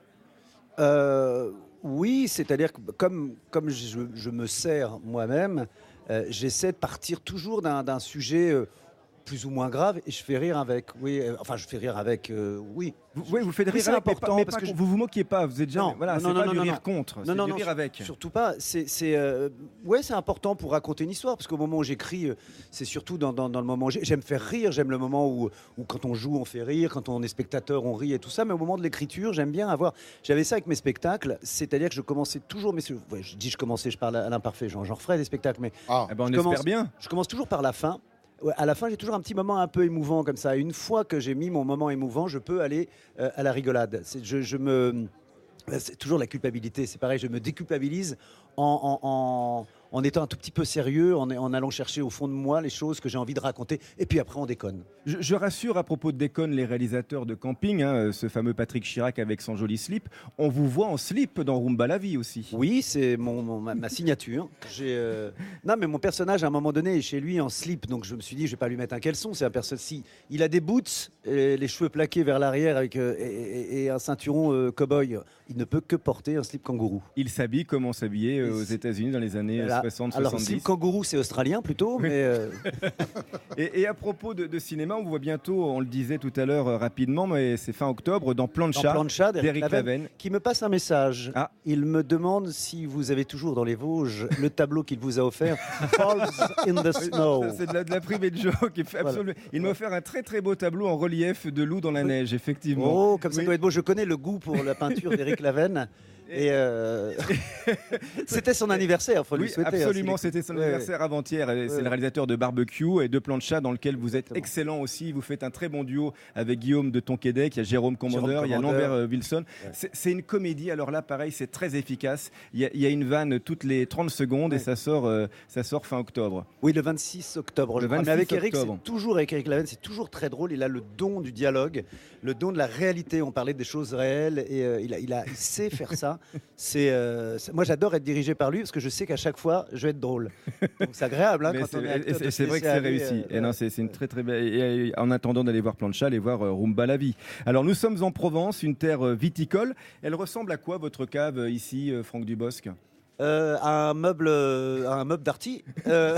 euh, Oui, c'est-à-dire que comme, comme je, je me sers moi-même, euh, j'essaie de partir toujours d'un, d'un sujet euh, plus ou moins grave et je fais rire avec. Oui, euh, enfin, je fais rire avec. Euh, oui. Vous, oui, vous faites rire c'est avec, important mais pas, mais parce pas, que je... vous vous moquez pas. Vous êtes jamais. Non, voilà, non, c'est non, pas non, du non, rire non. contre. Non, c'est non, du non, rire avec. Surtout pas. C'est, c'est euh, ouais, c'est important pour raconter une histoire parce qu'au moment où j'écris, euh, c'est surtout dans, dans, dans le moment. Où j'aime faire rire. J'aime le moment où, où quand on joue, on fait rire. Quand on est spectateur, on rit et tout ça. Mais au moment de l'écriture, j'aime bien avoir. J'avais ça avec mes spectacles. C'est-à-dire que je commençais toujours. Mais ouais, je dis je commençais, je parle à l'imparfait. J'en, j'en referai des spectacles, mais ah, eh ben on je espère commence, bien. Je commence toujours par la fin. Ouais, à la fin, j'ai toujours un petit moment un peu émouvant comme ça. Une fois que j'ai mis mon moment émouvant, je peux aller euh, à la rigolade. C'est, je, je me, c'est toujours la culpabilité. C'est pareil, je me déculpabilise en, en, en, en étant un tout petit peu sérieux, en, en allant chercher au fond de moi les choses que j'ai envie de raconter. Et puis après, on déconne. Je, je rassure à propos de déconne les réalisateurs de Camping, hein, ce fameux Patrick Chirac avec son joli slip. On vous voit en slip dans Rumba la vie aussi. Oui, c'est mon, mon, ma, ma signature. J'ai, euh... Non, mais mon personnage, à un moment donné, est chez lui en slip. Donc je me suis dit, je vais pas lui mettre un caleçon. C'est un personnage. Si il a des boots, et les cheveux plaqués vers l'arrière avec, euh, et, et, et un ceinturon euh, cow-boy, il ne peut que porter un slip kangourou. Il s'habille comme on s'habillait euh, aux États-Unis dans les années voilà. soixante soixante-dix. Alors, slip kangourou, c'est australien plutôt, mais. Euh... et, et à propos de, de cinéma, on vous voit bientôt, on le disait tout à l'heure euh, rapidement, mais c'est fin octobre, dans Plan de chat, Plan de chat d'Éric Laven, qui me passe un message. Ah. Il me demande si vous avez toujours dans les Vosges le tableau qu'il vous a offert, Falls in the Snow. C'est de la, de la privée de joke. Voilà. Il m'a offert un très très beau tableau en relief de loup dans la neige, effectivement. Oh, comme ça oui. doit être beau. Je connais le goût pour la peinture d'Éric Laven. Et euh... c'était son anniversaire, faut oui, lui souhaiter. Absolument, hein, c'était son anniversaire ouais. avant-hier. C'est ouais. le réalisateur de Barbecue et de Plan de chat, dans lequel vous êtes excellent aussi. Vous faites un très bon duo avec Guillaume de Tonquédec, il y a Jérôme Commandeur, il y a Lambert euh, Wilson. Ouais. C'est, c'est une comédie, alors là, pareil, c'est très efficace. Il y a, il y a une vanne toutes les trente secondes ouais. et ça sort, euh, ça sort fin octobre. Oui, le vingt-six octobre. Le vingt-six Mais avec Eric, octobre. c'est toujours avec Eric Laven, c'est toujours très drôle. Il a le don du dialogue, le don de la réalité. On parlait des choses réelles et euh, il, a, il, a, il sait faire ça. C'est Euh, moi, j'adore être dirigé par lui parce que je sais qu'à chaque fois, je vais être drôle. Donc, c'est agréable. Hein, quand c'est, on est acteur, et c'est vrai que c'est aller, réussi. Euh, et non, c'est, c'est une très très belle. Et, et, en attendant d'aller voir Plan de chat, aller voir euh, Rumba la vie. Alors, nous sommes en Provence, une terre euh, viticole. Elle ressemble à quoi votre cave euh, ici, euh, Franck Dubosc? Euh, un meuble, euh, un meuble d'Arty. Euh...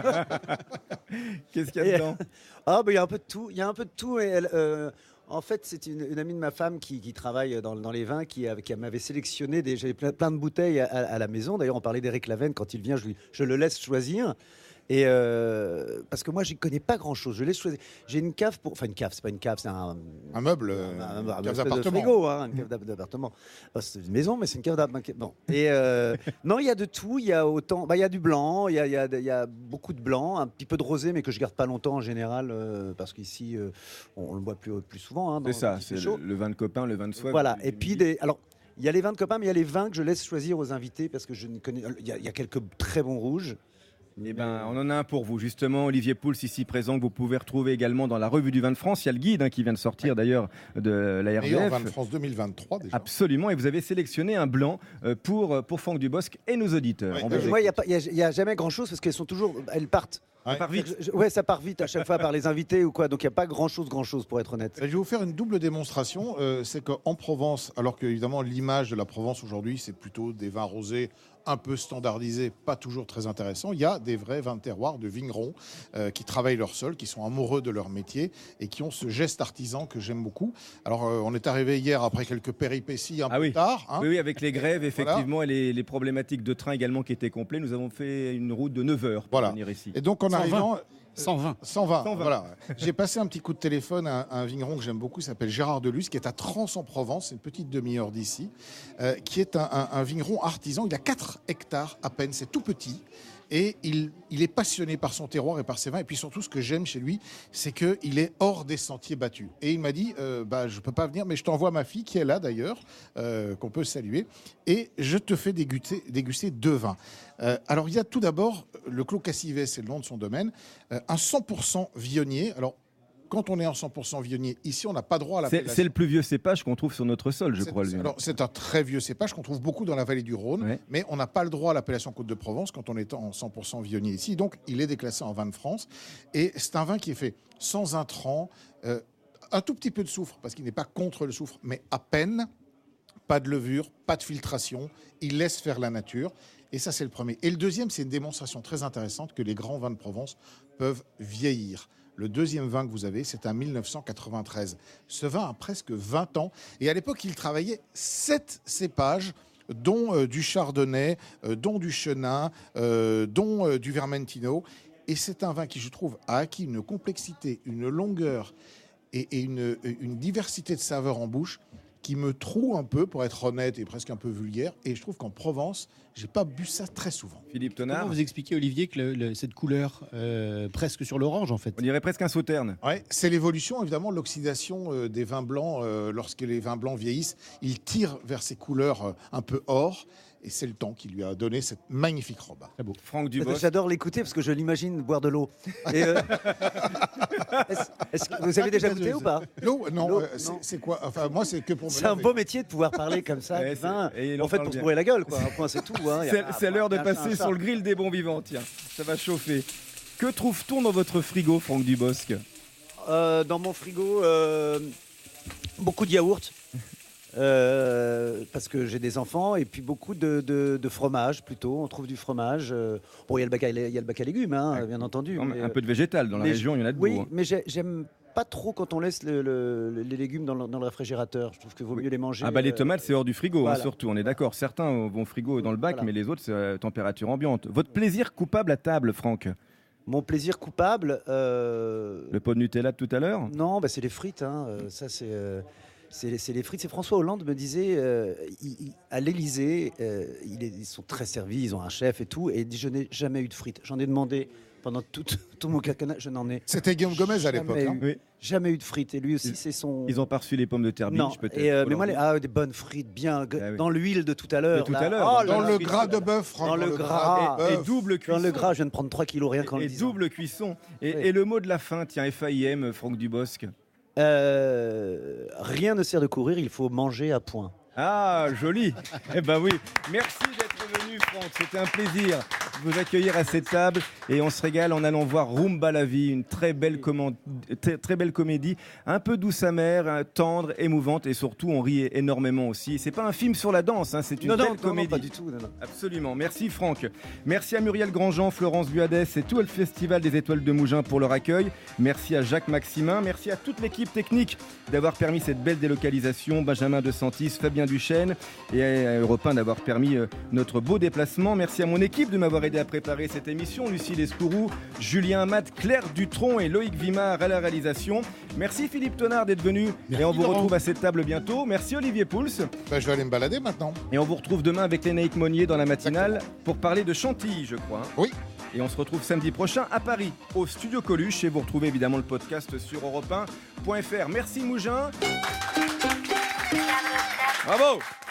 Qu'est-ce qu'il y a dedans? Ah, bah, il y a un peu de tout. Il y a un peu de tout. Et elle, euh... En fait, c'est une, une amie de ma femme qui, qui travaille dans, dans les vins, qui, qui m'avait sélectionné des, j'avais plein, plein de bouteilles à, à la maison. D'ailleurs, on parlait d'Éric Laven. Quand il vient, je, lui, je le laisse choisir. Et euh, parce que moi, je n'y connais pas grand-chose. Je laisse choisir. J'ai une cave pour, enfin une cave, c'est pas une cave, c'est un, un meuble, un, un, un, une cave d'appartement. Frigo, hein, une cave d'appartement. Oh, c'est une maison, mais c'est une cave d'appartement. Bon. Et euh, non, il y a de tout. Il y a autant, bah il y a du blanc, il y a, il y a, il y a beaucoup de blanc, un petit peu de rosé, mais que je garde pas longtemps en général, euh, parce qu'ici, euh, on, on le boit plus, plus souvent. Hein, dans, c'est ça, c'est le, le vin de copain, le vin de soif. Voilà. Et puis des, alors. Il y a les vins de copains, mais il y a les vins que je laisse choisir aux invités parce que je ne connais. Il y a, il y a quelques très bons rouges. Eh ben, on en a un pour vous, justement, Olivier Pouls, ici présent, que vous pouvez retrouver également dans la Revue du Vin de France. Il y a le guide hein, qui vient de sortir d'ailleurs de la R V F. Meilleur Vin de France deux mille vingt-trois déjà. Absolument, et vous avez sélectionné un blanc pour, pour Franck Dubosc et nos auditeurs. Oui, moi, il n'y a, a, a jamais grand-chose parce qu'elles sont toujours. Elles partent. Ouais. Ça part vite. Je, je, ouais, ça part vite à chaque fois par les invités ou quoi. Donc il n'y a pas grand-chose, grand-chose pour être honnête. Je vais vous faire une double démonstration. Euh, c'est qu'en Provence, alors que évidemment l'image de la Provence aujourd'hui, c'est plutôt des vins rosés un peu standardisés, pas toujours très intéressants. Il y a des vrais vins de terroir, de vignerons euh, qui travaillent leur sol, qui sont amoureux de leur métier et qui ont ce geste artisan que j'aime beaucoup. Alors euh, on est arrivé hier après quelques péripéties un ah peu oui. tard. Hein. Oui, oui, avec les grèves effectivement voilà. et les, les problématiques de train également qui étaient complets. Nous avons fait une route de neuf heures pour voilà. venir ici. Et donc en arrivant... cent vingt. cent vingt, voilà. J'ai passé un petit coup de téléphone à un, à un vigneron que j'aime beaucoup, qui s'appelle Gérard Delus, qui est à Trans en Provence, c'est une petite demi-heure d'ici, euh, qui est un, un, un vigneron artisan. Il a quatre hectares à peine, c'est tout petit. Et il, il est passionné par son terroir et par ses vins. Et puis surtout, ce que j'aime chez lui, c'est qu'il est hors des sentiers battus. Et il m'a dit, euh, bah, je ne peux pas venir, mais je t'envoie ma fille, qui est là d'ailleurs, euh, qu'on peut saluer, et je te fais déguster, déguster deux vins. Euh, alors, il y a tout d'abord le Clos Cassivet, c'est le nom de son domaine, euh, un cent pour cent viognier. Alors, quand on est en cent pour cent viognier, ici, on n'a pas droit à l'appellation. C'est, c'est le plus vieux cépage qu'on trouve sur notre sol, je c'est, crois. Lui. Alors, c'est un très vieux cépage qu'on trouve beaucoup dans la vallée du Rhône, ouais. mais on n'a pas le droit à l'appellation Côte de Provence quand on est en cent pour cent viognier ici. Donc, il est déclassé en vin de France. Et c'est un vin qui est fait sans intrants, euh, un tout petit peu de soufre, parce qu'il n'est pas contre le soufre, mais à peine. Pas de levure, pas de filtration. Il laisse faire la nature. Et ça, c'est le premier. Et le deuxième, c'est une démonstration très intéressante que les grands vins de Provence peuvent vieillir. Le deuxième vin que vous avez, c'est un mille neuf cent quatre-vingt-treize. Ce vin a presque vingt ans. Et à l'époque, il travaillait sept cépages, dont euh, du chardonnay, euh, dont du chenin, euh, dont euh, du vermentino. Et c'est un vin qui, je trouve, a acquis une complexité, une longueur et, et une, une diversité de saveurs en bouche qui me troue un peu, pour être honnête et presque un peu vulgaire. Et je trouve qu'en Provence, j'ai pas bu ça très souvent. Philippe Tonard. Comment vous expliquez, Olivier, que le, le, cette couleur euh, presque sur l'orange, en fait? On dirait presque un sauterne. Ouais, c'est l'évolution, évidemment, l'oxydation euh, des vins blancs. Euh, lorsque les vins blancs vieillissent, ils tirent vers ces couleurs euh, un peu or. Et c'est le temps qui lui a donné cette magnifique robe. Très beau. Franck Dubosc. J'adore l'écouter parce que je l'imagine boire de l'eau. Et euh, est-ce, est-ce que vous avez déjà goûté ou pas? L'eau, non. L'eau, euh, c'est, non. C'est quoi? Enfin, moi, c'est que pour. C'est un beau métier de pouvoir parler comme ça. Ouais, du vin. Et en fait, pour se bourrer la gueule, quoi. Point, c'est tout. Hein. C'est, a, c'est l'heure de un, passer un, sur le grill des bons vivants. Tiens, ça va chauffer. Que trouve-t-on dans votre frigo, Franck Dubosc? euh, Dans mon frigo, euh, beaucoup de yaourts. Euh, parce que j'ai des enfants et puis beaucoup de, de, de fromage plutôt. On trouve du fromage. Euh, bon, il y a le bac à, il y a le bac à légumes, hein, ouais. bien entendu. Non, mais, un peu de végétal dans la région, il y en a de oui, beau. Hein. Mais j'ai, j'aime pas trop quand on laisse le, le, les légumes dans le, dans le réfrigérateur. Je trouve qu'il vaut mieux les manger. Ah bah les tomates, c'est hors du frigo, voilà. hein, surtout. On est d'accord. Certains vont au frigo dans le bac, voilà. mais les autres, c'est à température ambiante. Votre plaisir coupable à table, Franck? Mon plaisir coupable. Euh... Le pot de Nutella de tout à l'heure? Non, bah c'est les frites. Hein. Ça, c'est. Euh... C'est, c'est les frites. C'est François Hollande me disait euh, il, il, à l'Élysée, euh, il est, ils sont très servis, ils ont un chef et tout. Et il dit je n'ai jamais eu de frites. J'en ai demandé pendant tout, tout mon quinquennat, je n'en ai. C'était Guillaume Gomez à l'époque. Eu, hein. oui. Jamais eu de frites. Et lui aussi, ils, c'est son. Ils ont pas reçu les pommes de terre biche peut-être. Et euh, mais moi, les, ah, des bonnes frites, bien ah, oui. dans l'huile de tout à l'heure. De tout à l'heure. Oh, dans là, le frite, gras de bœuf, Franck. Dans, dans le gras. gras. Et, et double cuisson. Dans le gras, je viens de prendre trois kilos rien qu'en le disant. Et double cuisson. Et, oui. et le mot de la fin, tiens, F A I M, Franck Dubosc. Euh, rien ne sert de courir, il faut manger à point. Ah, joli. Eh ben oui. Merci d'être venu, Franck. C'était un plaisir de vous accueillir à cette table. Et on se régale en allant voir Rumba la vie, une très belle, commande, très, très belle comédie, un peu douce amère, tendre, émouvante. Et surtout, on rit énormément aussi. C'est pas un film sur la danse, hein, c'est une non, belle non, comédie. Non, non, pas du tout. Non, non. Absolument. Merci, Franck. Merci à Muriel Grandjean, Florence Buadès et tout le Festival des Étoiles de Mougins pour leur accueil. Merci à Jacques Maximin. Merci à toute l'équipe technique d'avoir permis cette belle délocalisation. Benjamin De Santis, Fabien Duchesne et à Europe un d'avoir permis euh, notre beau déplacement. Merci à mon équipe de m'avoir aidé à préparer cette émission. Lucie Lescourou, Julien Amat, Claire Dutronc et Loïc Vimard à la réalisation. Merci Philippe Tonard d'être venu. Merci et on vous Laurent. retrouve à cette table bientôt. Merci Olivier Pouls. Ben, je vais aller me balader maintenant. Et on vous retrouve demain avec Lénaïque Monnier dans la matinale Exactement. pour parler de Chantilly, je crois. Oui. Et on se retrouve samedi prochain à Paris, au Studio Coluche. Et vous retrouvez évidemment le podcast sur europe un point f r. Merci Mougins. Bravo.